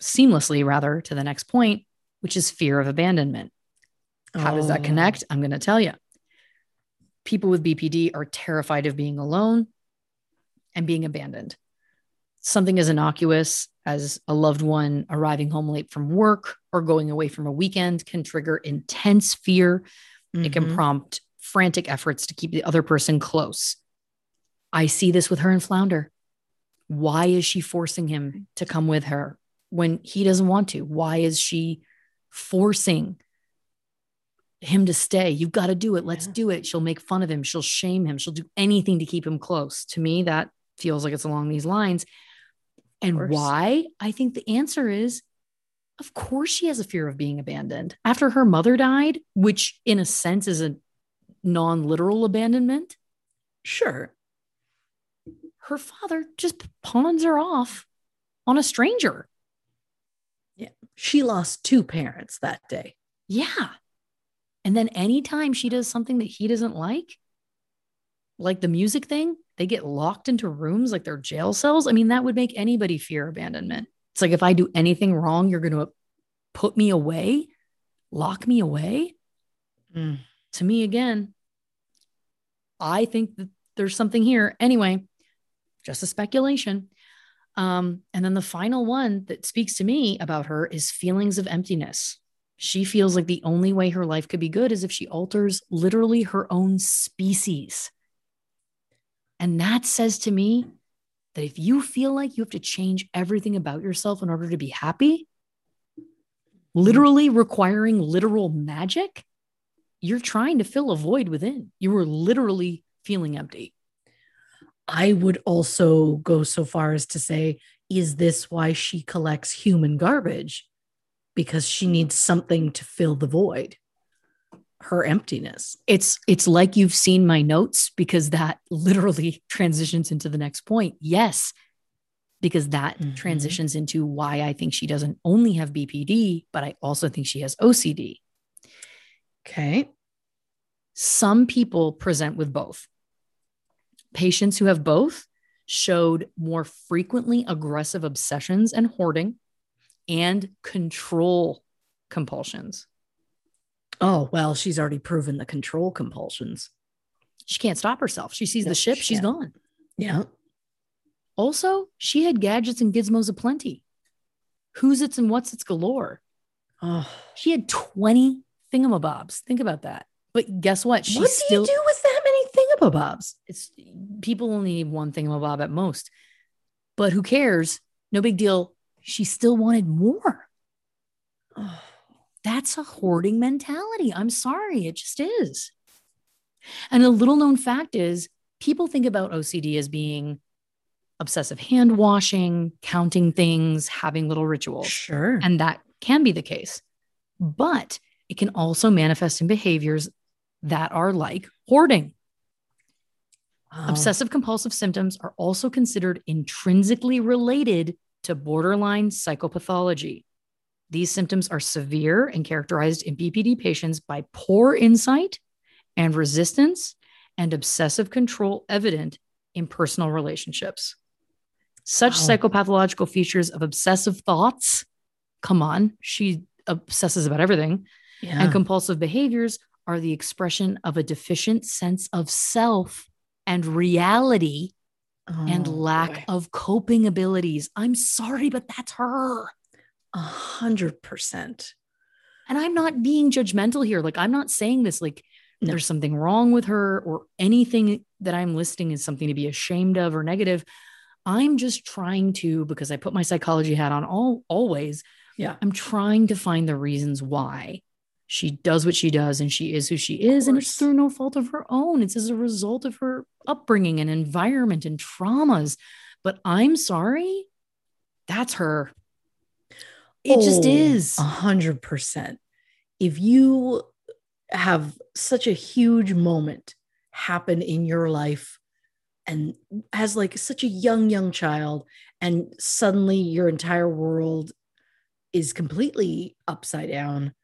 to the next point, which is fear of abandonment. How does that connect? I'm going to tell you. People with BPD are terrified of being alone and being abandoned. Something as innocuous as a loved one arriving home late from work or going away from a weekend can trigger intense fear. It can prompt frantic efforts to keep the other person close. I see this with her and Flounder. Why is she forcing him to come with her when he doesn't want to? Why is she forcing him to stay? You've got to do it. Let's do it. She'll make fun of him. She'll shame him. She'll do anything to keep him close. To me, that feels like it's along these lines. And why? I think the answer is, of course, she has a fear of being abandoned. After her mother died, which in a sense is a non-literal abandonment. Sure. Her father just pawns her off on a stranger. Yeah. She lost 2 parents that day. Yeah. And then anytime she does something that he doesn't like the music thing, they get locked into rooms like they're jail cells. I mean, that would make anybody fear abandonment. It's like, if I do anything wrong, you're going to put me away, lock me away. To me, again, I think that there's something here. Anyway, just a speculation. And then the final one that speaks to me about her is feelings of emptiness. She feels like the only way her life could be good is if she alters literally her own species. And that says to me that if you feel like you have to change everything about yourself in order to be happy, literally requiring literal magic, you're trying to fill a void within. You are literally feeling empty. I would also go so far as to say, is this why she collects human garbage? Because she needs something to fill the void, her emptiness. It's like you've seen my notes, because that literally transitions into the next point. Yes, because that transitions into why I think she doesn't only have BPD, but I also think she has OCD. Okay. Some people present with both. Patients who have both showed more frequently aggressive obsessions and hoarding and control compulsions. Oh, well, she's already proven the control compulsions. She can't stop herself. She sees the ship, she's gone. Yeah. Also, she had gadgets and gizmos aplenty. Who's its and what's its galore. Oh, she had 20 thingamabobs. Think about that. But guess what? What do you do with that many thingamabobs? It's people only need one thingamabob at most. But who cares? No big deal. She still wanted more. Oh, that's a hoarding mentality. I'm sorry. It just is. And a little known fact is people think about OCD as being obsessive hand washing, counting things, having little rituals. Sure. And that can be the case. But it can also manifest in behaviors that are like hoarding. Obsessive compulsive symptoms are also considered intrinsically related to borderline psychopathology. These symptoms are severe and characterized in BPD patients by poor insight and resistance and obsessive control evident in personal relationships. Such psychopathological features of obsessive thoughts, come on, she obsesses about everything, and compulsive behaviors are the expression of a deficient sense of self and reality and lack of coping abilities. I'm sorry, but that's her. 100%. And I'm not being judgmental here. Like, I'm not saying this like there's something wrong with her or anything that I'm listing is something to be ashamed of or negative. I'm just trying to, because I put my psychology hat on always. Yeah. I'm trying to find the reasons why she does what she does and she is who she is. And it's through no fault of her own. It's as a result of her upbringing and environment and traumas. But I'm sorry, that's her. It just is. 100%. If you have such a huge moment happen in your life and as like such a young child, and suddenly your entire world is completely upside down,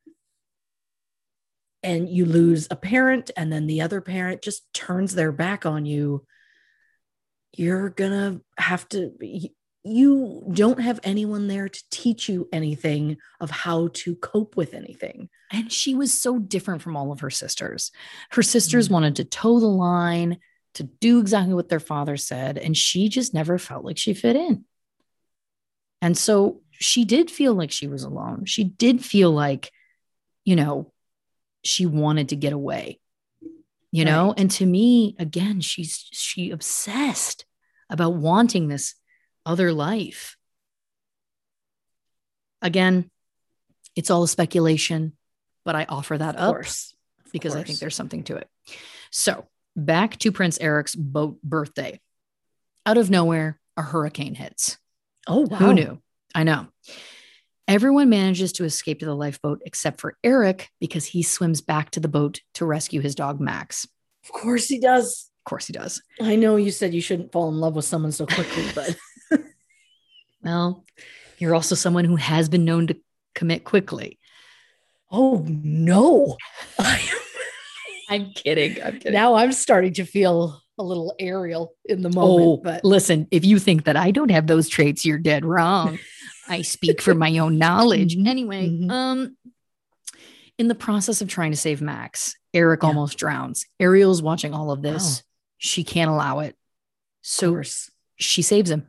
and you lose a parent and then the other parent just turns their back on you, you're gonna have to, you don't have anyone there to teach you anything of how to cope with anything. And she was so different from all of her sisters. Her sisters wanted to toe the line, to do exactly what their father said, and she just never felt like she fit in. And so she did feel like she was alone. She did feel like, you know, she wanted to get away, you know? And to me, again, she obsessed about wanting this other life. Again, it's all a speculation, but I offer that up because I think there's something to it. So back to Prince Eric's boat birthday. Out of nowhere, a hurricane hits. Oh, wow. Who knew? I know. Everyone manages to escape to the lifeboat except for Eric because he swims back to the boat to rescue his dog, Max. Of course he does. Of course he does. I know you said you shouldn't fall in love with someone so quickly, but... Well, you're also someone who has been known to commit quickly. Oh, no. I'm kidding. Now I'm starting to feel a little Ariel in the moment. But listen, if you think that I don't have those traits, you're dead wrong. I speak from my own knowledge. Anyway, in the process of trying to save Max, Eric almost drowns. Ariel's watching all of this. She can't allow it. So she saves him.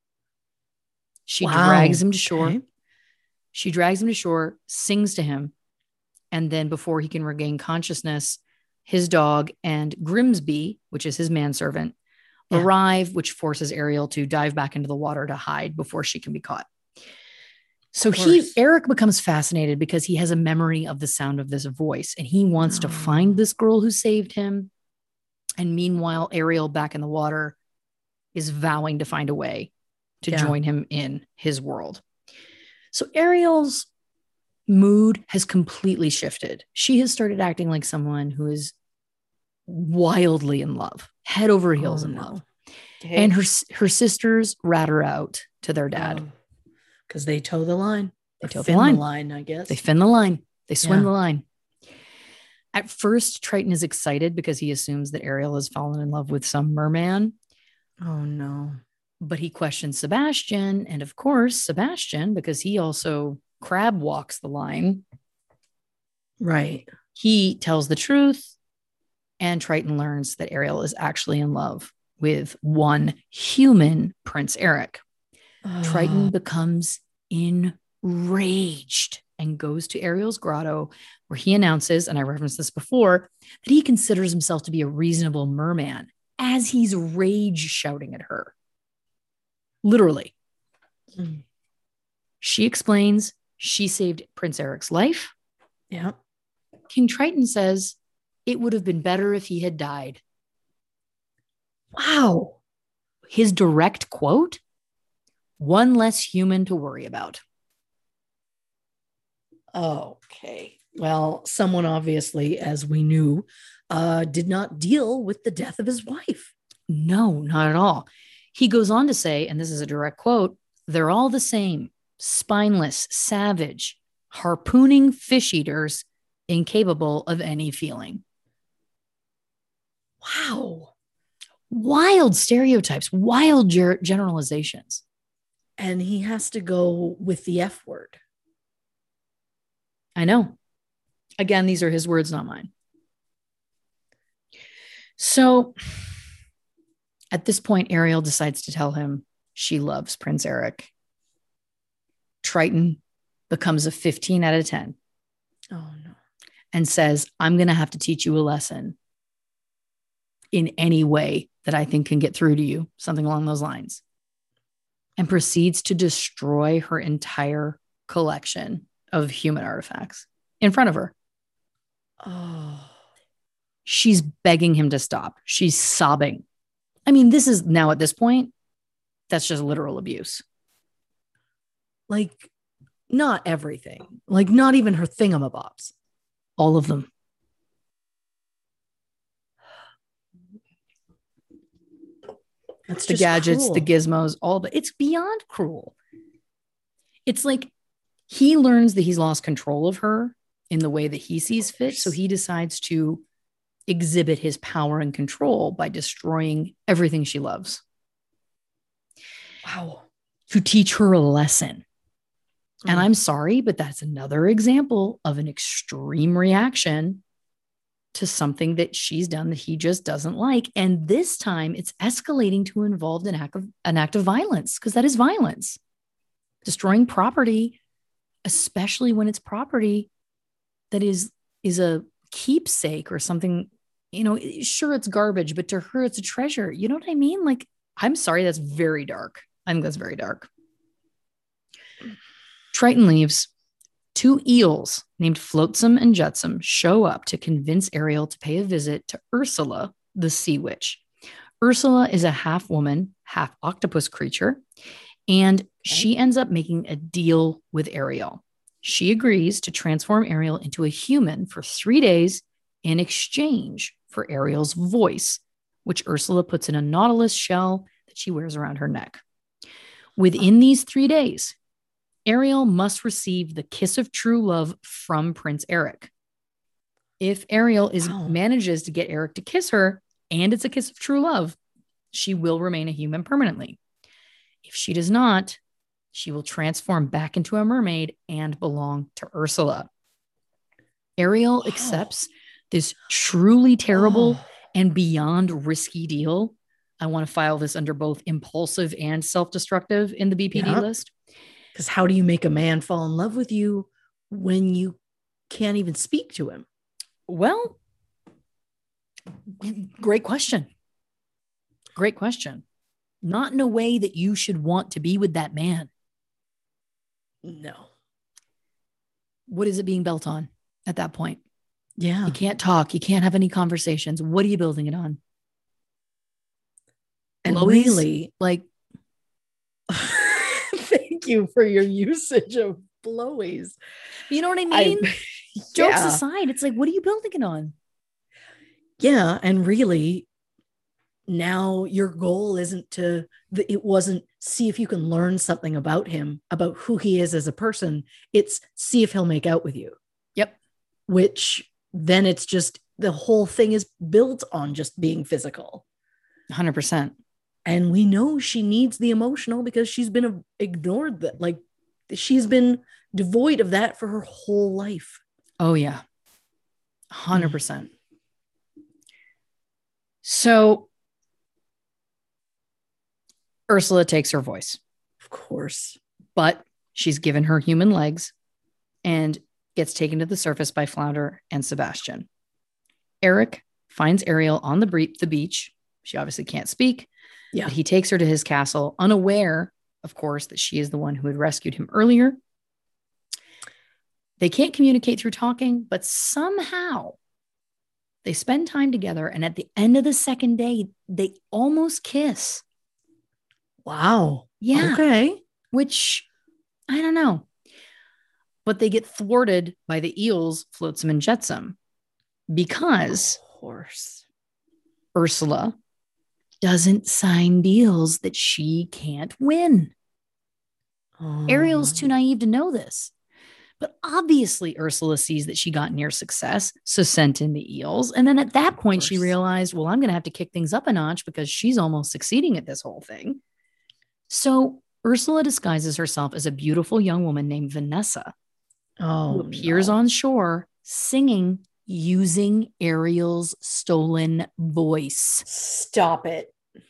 She drags him to shore. Okay. She drags him to shore, sings to him. And then before he can regain consciousness, his dog and Grimsby, which is his manservant, arrive, which forces Ariel to dive back into the water to hide before she can be caught. So Eric becomes fascinated because he has a memory of the sound of this voice and he wants to find this girl who saved him. And meanwhile, Ariel back in the water is vowing to find a way to join him in his world. So Ariel's mood has completely shifted. She has started acting like someone who is wildly in love, head over heels in love. Okay. And her sisters rat her out to their dad. Because they toe the line. They toe the line, I guess. They fin the line. They swim the line. At first, Triton is excited because he assumes that Ariel has fallen in love with some merman. Oh, no. But he questions Sebastian. And of course, Sebastian, because he also crab walks the line. Right. He tells the truth. And Triton learns that Ariel is actually in love with one human Prince Eric. Triton becomes enraged and goes to Ariel's grotto, where he announces, and I referenced this before, that he considers himself to be a reasonable merman as he's rage shouting at her. Literally. She explains she saved Prince Eric's life. Yeah. King Triton says it would have been better if he had died. Wow. His direct quote, "One less human to worry about." Okay. Well, someone obviously, as we knew, did not deal with the death of his wife. No, not at all. He goes on to say, and this is a direct quote, "They're all the same, spineless, savage, harpooning fish eaters, incapable of any feeling." Wow. Wild stereotypes, wild generalizations. And he has to go with the F word. I know. Again, these are his words, not mine. So at this point, Ariel decides to tell him she loves Prince Eric. Triton becomes a 15 out of 10. Oh, no. And says, "I'm going to have to teach you a lesson in any way that I think can get through to you," something along those lines. And proceeds to destroy her entire collection of human artifacts in front of her. Oh. She's begging him to stop. She's sobbing. I mean, this is now at this point, that's just literal abuse. Like, not everything. Like, not even her thingamabobs. All of them. That's the gadgets, cruel. The gizmos, all of it. It's beyond cruel. It's like he learns that he's lost control of her in the way that he sees fit. So he decides to exhibit his power and control by destroying everything she loves. Wow. To teach her a lesson. And I'm sorry, but that's another example of an extreme reaction to something that she's done that he just doesn't like. And this time it's escalating to involve an act of violence, because that is violence. Destroying property, especially when it's property that is a keepsake or something, sure, it's garbage, but to her, it's a treasure. You know what I mean? Like, I'm sorry, that's very dark. I think that's very dark. Triton leaves. 2 eels named Flotsam and Jetsam show up to convince Ariel to pay a visit to Ursula, the sea witch. Ursula is a half woman, half octopus creature, and she ends up making a deal with Ariel. She agrees to transform Ariel into a human for 3 days in exchange for Ariel's voice, which Ursula puts in a nautilus shell that she wears around her neck. Within these 3 days, Ariel must receive the kiss of true love from Prince Eric. If Ariel manages to get Eric to kiss her, and it's a kiss of true love, she will remain a human permanently. If she does not, she will transform back into a mermaid and belong to Ursula. Ariel accepts this truly terrible and beyond risky deal. I want to file this under both impulsive and self-destructive in the BPD list. Because how do you make a man fall in love with you when you can't even speak to him? Well, great question. Great question. Not in a way that you should want to be with that man. No. What is it being built on at that point? Yeah. You can't talk. You can't have any conversations. What are you building it on? And really, like... Thank you for your usage of blowies. You know what I mean? Jokes aside, it's like, what are you building it on? Yeah. And really, now your goal it wasn't see if you can learn something about him, about who he is as a person. It's see if he'll make out with you. Yep. Which then it's just, the whole thing is built on just being physical. 100%. And we know she needs the emotional because she's been ignored, that like she's been devoid of that for her whole life. Oh yeah. 100%. So Ursula takes her voice. Of course. But she's given her human legs and gets taken to the surface by Flounder and Sebastian. Eric finds Ariel on the beach. She obviously can't speak. Yeah. But he takes her to his castle, unaware, of course, that she is the one who had rescued him earlier. They can't communicate through talking, but somehow they spend time together. And at the end of the second day, they almost kiss. Wow. Yeah. Okay. Which I don't know. But they get thwarted by the eels, Flotsam and Jetsam, because Of course. Ursula doesn't sign deals that she can't win. Ariel's too naive to know this. But obviously, Ursula sees that she got near success, so sent in the eels. And then at that point, she realized, well, I'm going to have to kick things up a notch because she's almost succeeding at this whole thing. So Ursula disguises herself as a beautiful young woman named Vanessa, who appears on shore singing using Ariel's stolen voice. Stop it.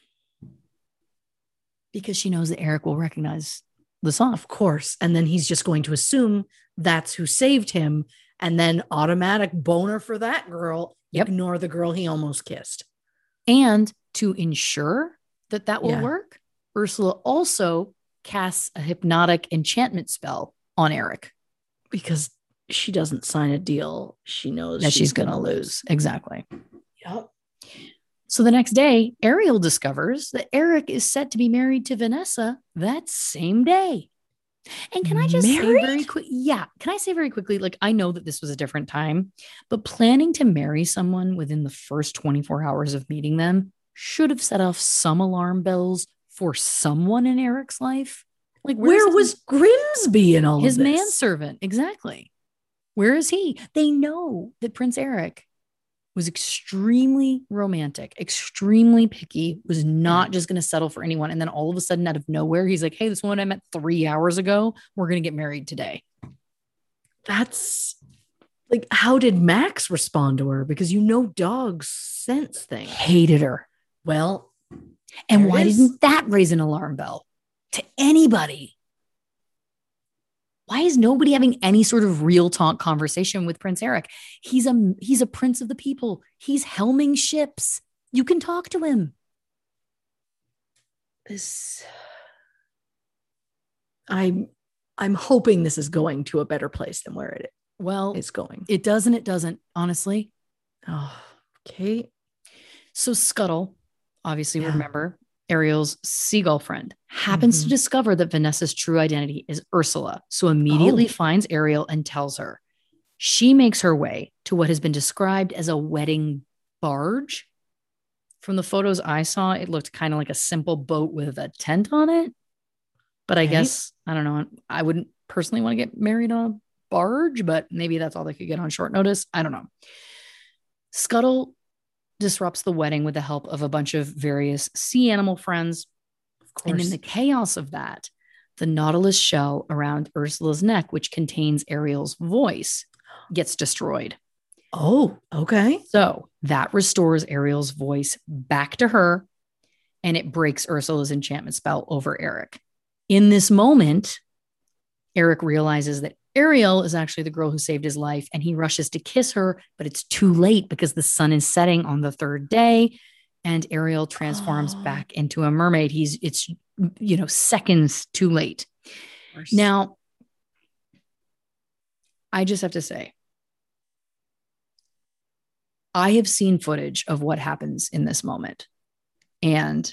Because she knows that Eric will recognize the song. Of course. And then he's just going to assume that's who saved him. And then automatic boner for that girl. Yep. Ignore the girl he almost kissed. And to ensure that that will Yeah. work, Ursula also casts a hypnotic enchantment spell on Eric. Because she doesn't sign a deal. She knows That she's going to lose. Exactly. Yep. So the next day, Ariel discovers that Eric is set to be married to Vanessa that same day. And can I just say very quick? Yeah. Can I say very quickly? Like, I know that this was a different time, but planning to marry someone within the first 24 hours of meeting them should have set off some alarm bells for someone in Eric's life. Like, where was Grimsby in all his of this? manservant? Exactly. Where is he? They know that Prince Eric was extremely romantic, extremely picky, was not just going to settle for anyone. And then all of a sudden, out of nowhere, he's like, hey, this woman I met 3 hours ago, we're going to get married today. That's like, how did Max respond to her? Because dogs sense things. Hated her. Well, and why didn't that raise an alarm bell to anybody? Why is nobody having any sort of real talk conversation with Prince Eric? He's a prince of the people. He's helming ships. You can talk to him. I'm hoping this is going to a better place than where it is going. It doesn't, honestly. Oh, okay. So Scuttle, obviously, remember, Ariel's seagull friend, happens to discover that Vanessa's true identity is Ursula. So immediately finds Ariel and tells her. She makes her way to what has been described as a wedding barge. From the photos I saw, it looked kind of like a simple boat with a tent on it. But I guess, I don't know, I wouldn't personally want to get married on a barge, but maybe that's all they could get on short notice. I don't know. Scuttle disrupts the wedding with the help of a bunch of various sea animal friends. Of course. And in the chaos of that, the Nautilus shell around Ursula's neck, which contains Ariel's voice, gets destroyed. Oh, okay. So that restores Ariel's voice back to her, and it breaks Ursula's enchantment spell over Eric. In this moment, Eric realizes that Ariel is actually the girl who saved his life, and he rushes to kiss her, but it's too late because the sun is setting on the third day, and Ariel transforms back into a mermaid. It's seconds too late. Now, I just have to say, I have seen footage of what happens in this moment, and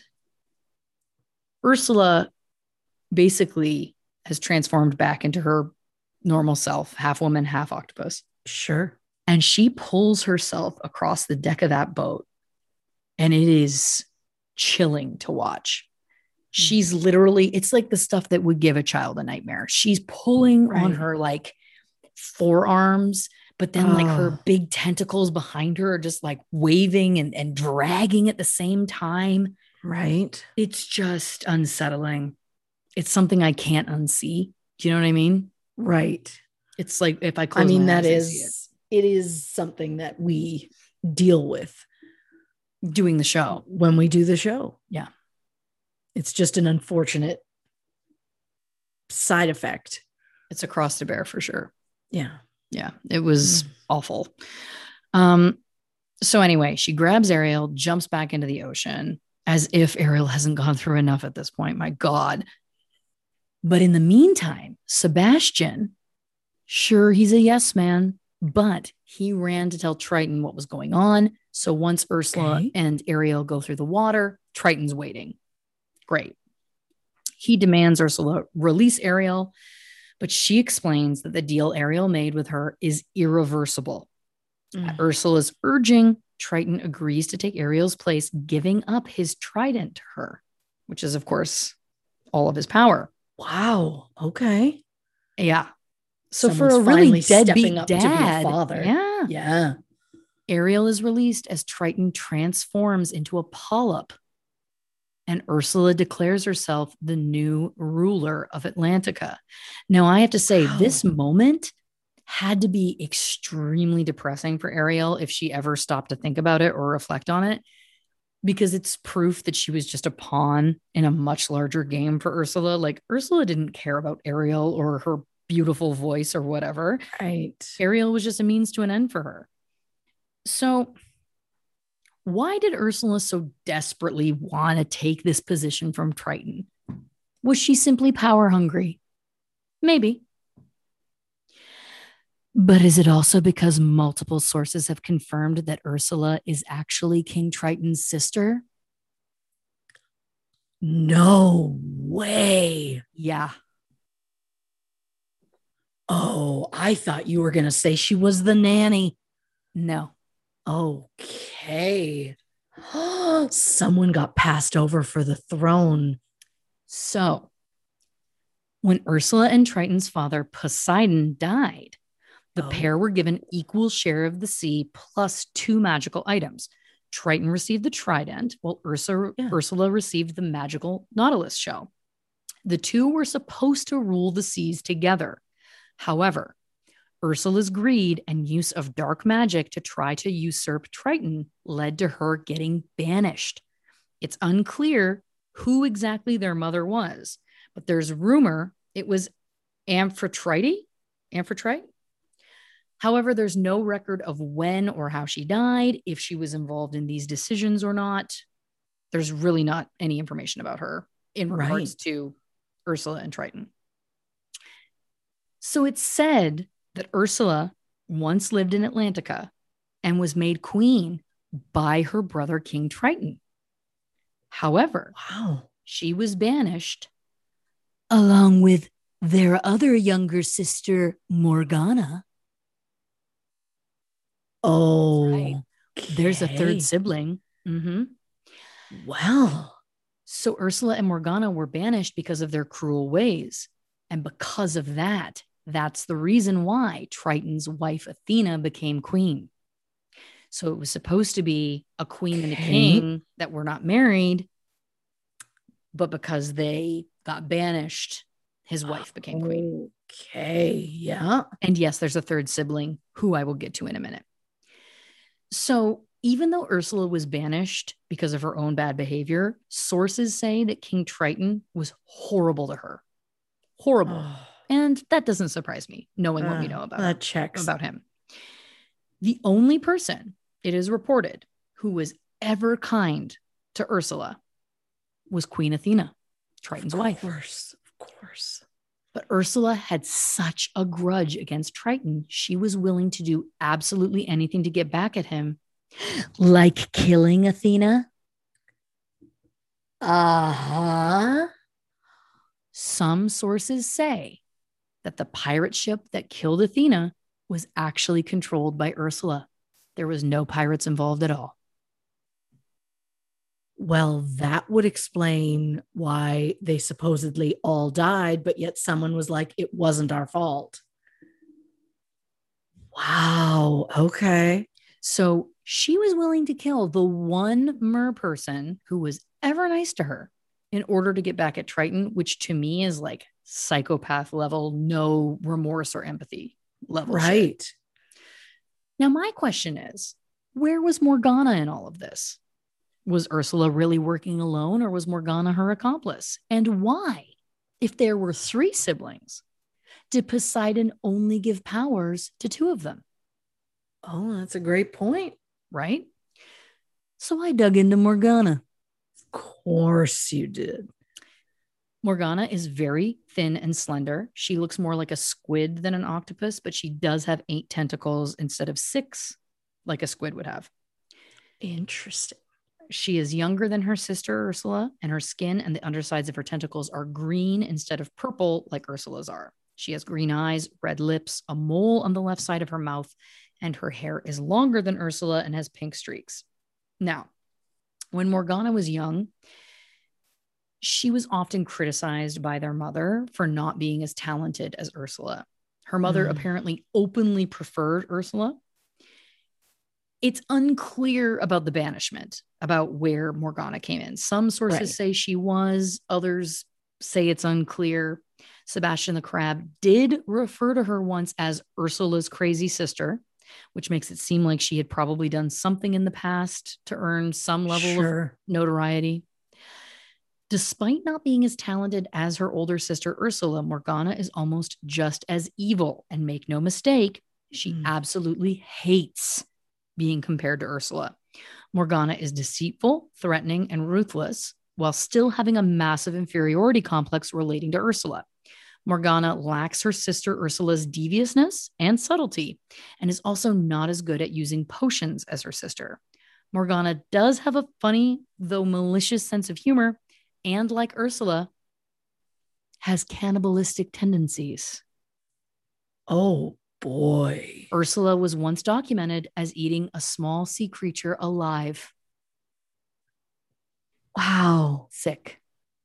Ursula basically has transformed back into her normal self, half woman, half octopus. Sure. And she pulls herself across the deck of that boat. And it is chilling to watch. She's literally, it's like the stuff that would give a child a nightmare. She's pulling on her like forearms, but then like her big tentacles behind her are just like waving and dragging at the same time. Right. It's just unsettling. It's something I can't unsee. Do you know what I mean? Right. It's like if I close my eyes, it is something that we deal with doing the show. When we do the show. Yeah. It's just an unfortunate side effect. It's a cross to bear for sure. Yeah. Yeah. It was awful. So anyway, she grabs Ariel, jumps back into the ocean as if Ariel hasn't gone through enough at this point. My God. But in the meantime, Sebastian, sure, he's a yes man, but he ran to tell Triton what was going on. So once Ursula and Ariel go through the water, Triton's waiting. Great. He demands Ursula release Ariel, but she explains that the deal Ariel made with her is irreversible. At Ursula's urging, Triton agrees to take Ariel's place, giving up his trident to her, which is, of course, all of his power. Wow. Okay. Yeah. So Someone's for a really stepping deadbeat up to be a dad, father. yeah, Yeah. Ariel is released as Triton transforms into a polyp, and Ursula declares herself the new ruler of Atlantica. Now, I have to say, Wow. this moment had to be extremely depressing for Ariel if she ever stopped to think about it or reflect on it, because it's proof that she was just a pawn in a much larger game for Ursula. Like, Ursula didn't care about Ariel or her beautiful voice or whatever. Right. Ariel was just a means to an end for her. So why did Ursula so desperately want to take this position from Triton? Was she simply power hungry? Maybe. But is it also because multiple sources have confirmed that Ursula is actually King Triton's sister? No way. Yeah. Oh, I thought you were going to say she was the nanny. No. Okay. Someone got passed over for the throne. So, when Ursula and Triton's father, Poseidon, died, the pair were given equal share of the sea plus 2 magical items. Triton received the trident, while Ursula received the magical Nautilus shell. The two were supposed to rule the seas together. However, Ursula's greed and use of dark magic to try to usurp Triton led to her getting banished. It's unclear who exactly their mother was, but there's rumor it was Amphitrite. However, there's no record of when or how she died, if she was involved in these decisions or not. There's really not any information about her in regards to Ursula and Triton. So it's said that Ursula once lived in Atlantica and was made queen by her brother, King Triton. However, she was banished along with their other younger sister, Morgana. Oh, There's a third sibling. Well, so Ursula and Morgana were banished because of their cruel ways. And because of that, that's the reason why Triton's wife, Athena, became queen. So it was supposed to be a queen and a king that were not married, but because they got banished, his wife became queen. Okay, yeah. And yes, there's a third sibling who I will get to in a minute. So even though Ursula was banished because of her own bad behavior, sources say that King Triton was horrible to her. Horrible. And that doesn't surprise me, knowing what we know about him. The only person, it is reported, who was ever kind to Ursula was Queen Athena, Triton's wife. Of course. But Ursula had such a grudge against Triton, she was willing to do absolutely anything to get back at him, like killing Athena. Some sources say that the pirate ship that killed Athena was actually controlled by Ursula. There was no pirates involved at all. Well, that would explain why they supposedly all died, but yet someone was like, it wasn't our fault. Wow. Okay. So she was willing to kill the one mer person who was ever nice to her in order to get back at Triton, which to me is like psychopath level, no remorse or empathy level. Right. Shit. Now, my question is, where was Morgana in all of this? Was Ursula really working alone, or was Morgana her accomplice? And why, if there were 3 siblings, did Poseidon only give powers to 2 of them? Oh, that's a great point. Right? So I dug into Morgana. Of course you did. Morgana is very thin and slender. She looks more like a squid than an octopus, but she does have 8 tentacles instead of 6, like a squid would have. Interesting. She is younger than her sister Ursula, and her skin and the undersides of her tentacles are green instead of purple like Ursula's are. She has green eyes, red lips, a mole on the left side of her mouth, and her hair is longer than Ursula and has pink streaks. Now, when Morgana was young, she was often criticized by their mother for not being as talented as Ursula. Her mother apparently openly preferred Ursula. It's unclear about the banishment, about where Morgana came in. Some sources say she was, others say it's unclear. Sebastian the Crab did refer to her once as Ursula's crazy sister, which makes it seem like she had probably done something in the past to earn some level of notoriety. Despite not being as talented as her older sister Ursula, Morgana is almost just as evil. And make no mistake, she absolutely hates being compared to Ursula. Morgana is deceitful, threatening, and ruthless, while still having a massive inferiority complex relating to Ursula. Morgana lacks her sister Ursula's deviousness and subtlety, and is also not as good at using potions as her sister. Morgana does have a funny, though malicious sense of humor, and like Ursula, has cannibalistic tendencies. Oh boy. Ursula was once documented as eating a small sea creature alive. Wow. Sick.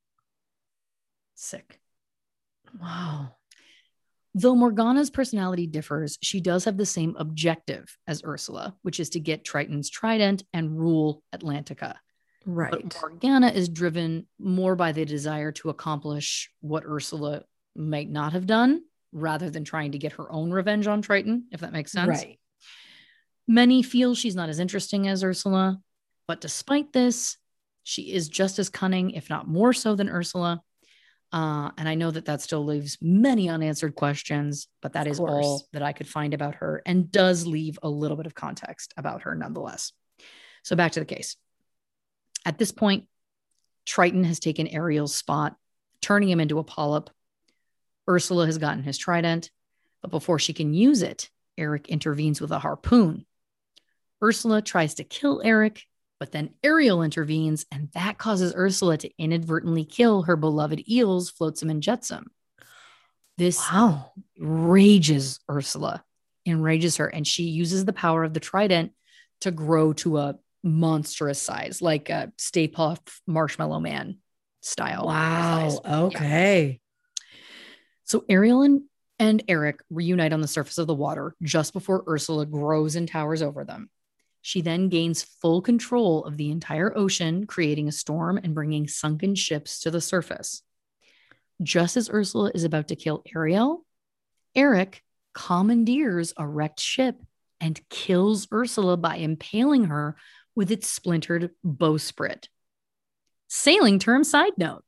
Wow. Though Morgana's personality differs, she does have the same objective as Ursula, which is to get Triton's trident and rule Atlantica. Right. But Morgana is driven more by the desire to accomplish what Ursula might not have done, rather than trying to get her own revenge on Triton, if that makes sense. Right. Many feel she's not as interesting as Ursula, but despite this, she is just as cunning, if not more so than Ursula. And I know that still leaves many unanswered questions, but that is all that I could find about her, and does leave a little bit of context about her nonetheless. So back to the case. At this point, Triton has taken Ariel's spot, turning him into a polyp. Ursula has gotten his trident, but before she can use it, Eric intervenes with a harpoon. Ursula tries to kill Eric, but then Ariel intervenes, and that causes Ursula to inadvertently kill her beloved eels, Flotsam and Jetsam. This enrages Ursula, and she uses the power of the trident to grow to a monstrous size, like a Stay Puft Marshmallow Man style. Wow. Size. Okay. Yeah. So Ariel and Eric reunite on the surface of the water just before Ursula grows and towers over them. She then gains full control of the entire ocean, creating a storm and bringing sunken ships to the surface. Just as Ursula is about to kill Ariel, Eric commandeers a wrecked ship and kills Ursula by impaling her with its splintered bowsprit. Sailing term side note.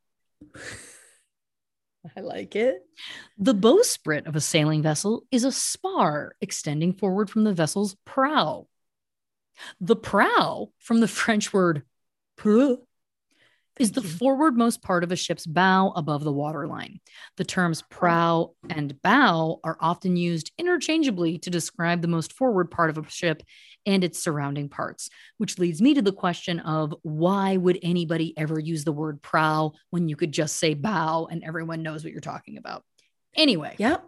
I like it. The bowsprit of a sailing vessel is a spar extending forward from the vessel's prow. The prow, from the French word preux, is the forwardmost part of a ship's bow above the waterline. The terms prow and bow are often used interchangeably to describe the most forward part of a ship and its surrounding parts, which leads me to the question of why would anybody ever use the word prow when you could just say bow and everyone knows what you're talking about? Anyway. Yep.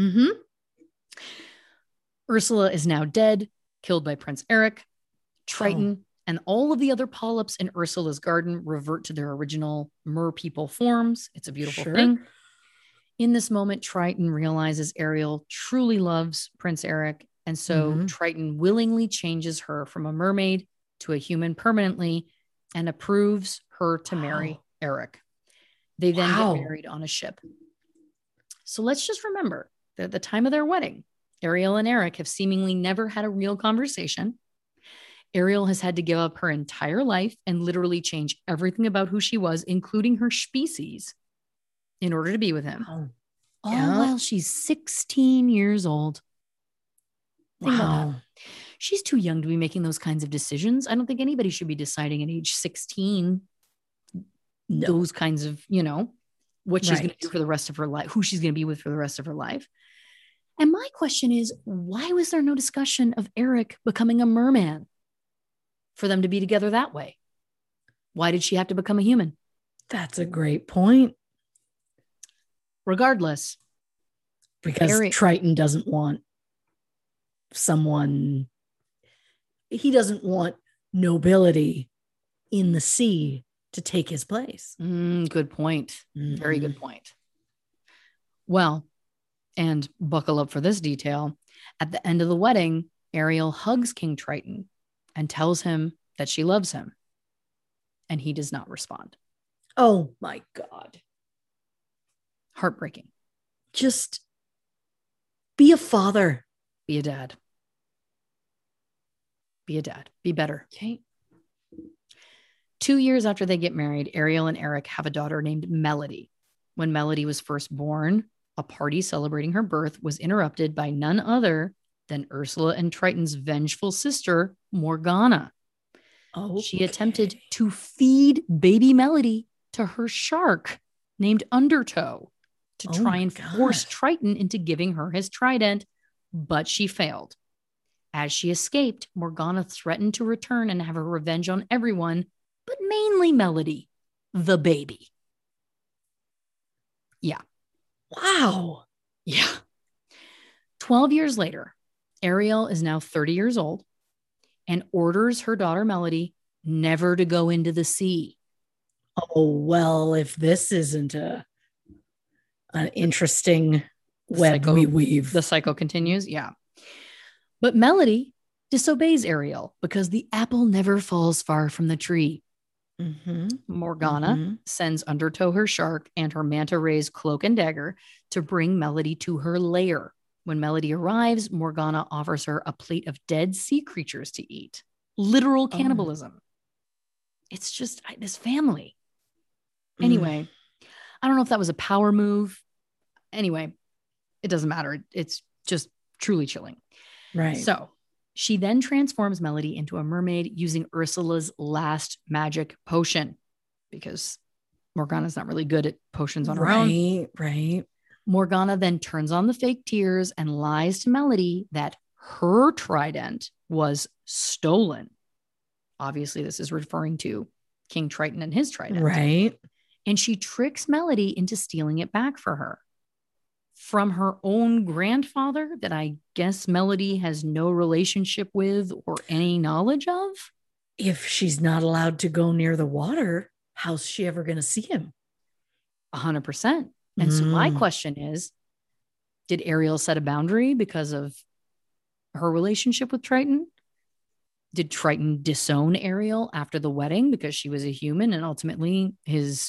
Ursula is now dead, killed by Prince Eric. Triton and all of the other polyps in Ursula's garden revert to their original mer people forms. It's a beautiful thing. In this moment, Triton realizes Ariel truly loves Prince Eric. And so Triton willingly changes her from a mermaid to a human permanently and approves her to marry Eric. They then get married on a ship. So let's just remember that at the time of their wedding, Ariel and Eric have seemingly never had a real conversation. Ariel has had to give up her entire life and literally change everything about who she was, including her species, in order to be with him. All while she's 16 years old. Think about that. She's too young to be making those kinds of decisions. I don't think anybody should be deciding at age 16 those kinds of, what she's going to do for the rest of her life, who she's going to be with for the rest of her life. And my question is, why was there no discussion of Eric becoming a merman for them to be together that way? Why did she have to become a human? That's a great point. Regardless, Because Triton doesn't want someone, he doesn't want nobility in the sea to take his place. Good point. Mm-hmm. Very good point. Well, and buckle up for this detail. At the end of the wedding, Ariel hugs King Triton and tells him that she loves him. And he does not respond. Oh my God. Heartbreaking. Just be a father. Be a dad. Be a dad. Be better. Okay. 2 years after they get married, Ariel and Eric have a daughter named Melody. When Melody was first born, a party celebrating her birth was interrupted by none other than Ursula and Triton's vengeful sister, Morgana. Oh, She attempted to feed baby Melody to her shark named Undertow to try and force Triton into giving her his trident, but she failed. As she escaped, Morgana threatened to return and have her revenge on everyone, but mainly Melody, the baby. Yeah. Wow. Yeah. 12 years later, Ariel is now 30 years old and orders her daughter Melody never to go into the sea. Oh, well, if this isn't an interesting web we weave. The cycle continues. Yeah. But Melody disobeys Ariel because the apple never falls far from the tree. Mm-hmm. Morgana sends Undertow her shark and her manta ray's cloak and dagger to bring Melody to her lair. When Melody arrives, Morgana offers her a plate of dead sea creatures to eat. Literal cannibalism. It's just this family. Anyway, I don't know if that was a power move. Anyway, it doesn't matter. It's just truly chilling. Right. So she then transforms Melody into a mermaid using Ursula's last magic potion because Morgana's not really good at potions on her own. Right. Morgana then turns on the fake tears and lies to Melody that her trident was stolen. Obviously, this is referring to King Triton and his trident. Right. And she tricks Melody into stealing it back for her from her own grandfather that I guess Melody has no relationship with or any knowledge of. If she's not allowed to go near the water, how's she ever going to see him? 100%. And so my question is, did Ariel set a boundary because of her relationship with Triton? Did Triton disown Ariel after the wedding because she was a human and ultimately his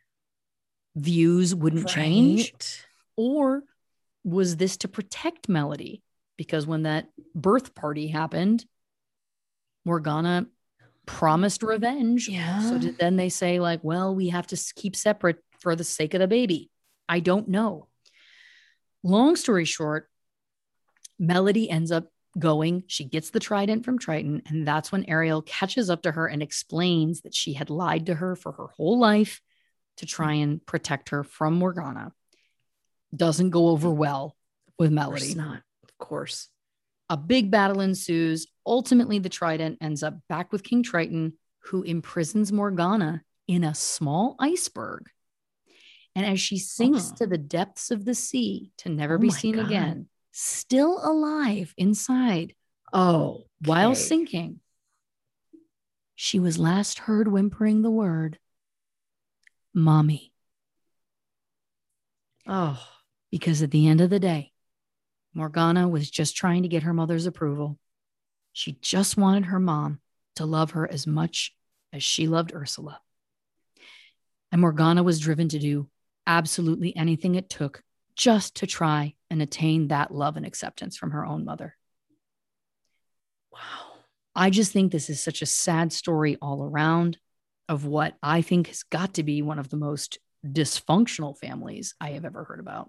views wouldn't change? Or was this to protect Melody? Because when that birth party happened, Morgana promised revenge. Yeah. So then they say like, well, we have to keep separate for the sake of the baby. I don't know. Long story short, Melody ends up going. She gets the trident from Triton, and that's when Ariel catches up to her and explains that she had lied to her for her whole life to try and protect her from Morgana. Doesn't go over well with Melody. Of course. A big battle ensues. Ultimately, the trident ends up back with King Triton, who imprisons Morgana in a small iceberg. And as she sinks to the depths of the sea to never be seen again, still alive inside. While sinking, she was last heard whimpering the word, Mommy. Because at the end of the day, Morgana was just trying to get her mother's approval. She just wanted her mom to love her as much as she loved Ursula. And Morgana was driven to do absolutely anything it took just to try and attain that love and acceptance from her own mother. Wow. I just think this is such a sad story all around of what I think has got to be one of the most dysfunctional families I have ever heard about.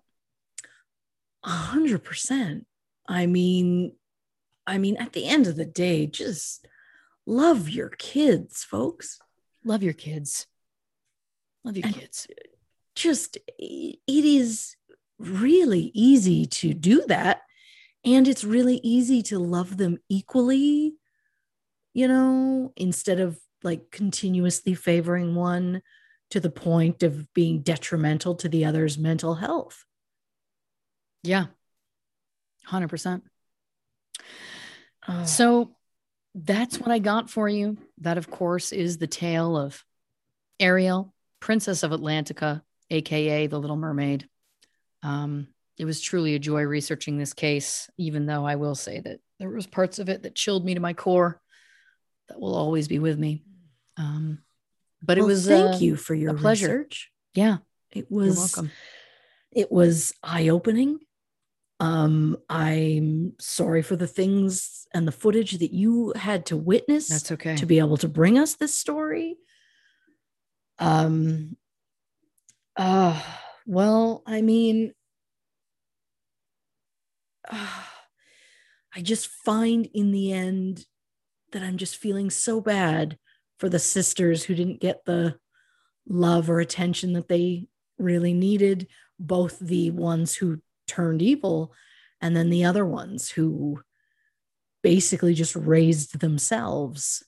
100%. I mean, at the end of the day, just love your kids, folks. Love your kids. Love your kids. Just, it is really easy to do that. And it's really easy to love them equally, instead of like continuously favoring one to the point of being detrimental to the other's mental health. Yeah. 100%. Oh. So that's what I got for you. That, of course, is the tale of Ariel, Princess of Atlantica, aka the Little Mermaid. It was truly a joy researching this case, even though I will say that there was parts of it that chilled me to my core that will always be with me. But Well, it was thank you for your pleasure. research. Yeah, it was. You're welcome. It was eye-opening. I'm sorry for the things and the footage that you had to witness. That's okay. To be able to bring us this story. Well, I mean, I just find in the end that I'm just feeling so bad for the sisters who didn't get the love or attention that they really needed, both the ones who turned evil and then the other ones who basically just raised themselves.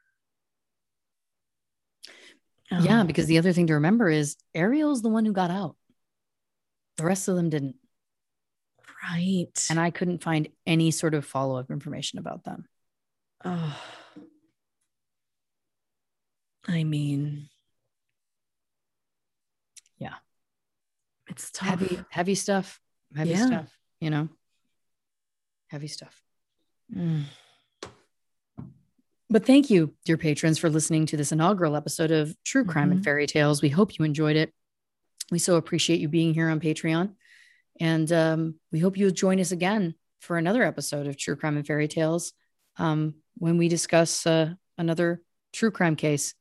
Yeah, because the other thing to remember is Ariel's the one who got out. The rest of them didn't. Right. And I couldn't find any sort of follow-up information about them. I mean, yeah, it's tough. Heavy stuff. Heavy stuff, you know, heavy stuff. But thank you, dear patrons, for listening to this inaugural episode of True Crime and Fairy Tales. We hope you enjoyed it. We so appreciate you being here on Patreon. And we hope you'll join us again for another episode of True Crime and Fairy Tales when we discuss another true crime case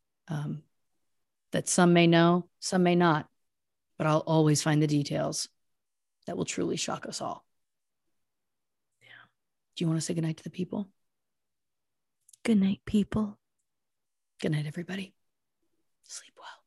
that some may know, some may not, but I'll always find the details that will truly shock us all. Yeah. Do you want to say goodnight to the people? Good night, people. Good night, everybody. Sleep well.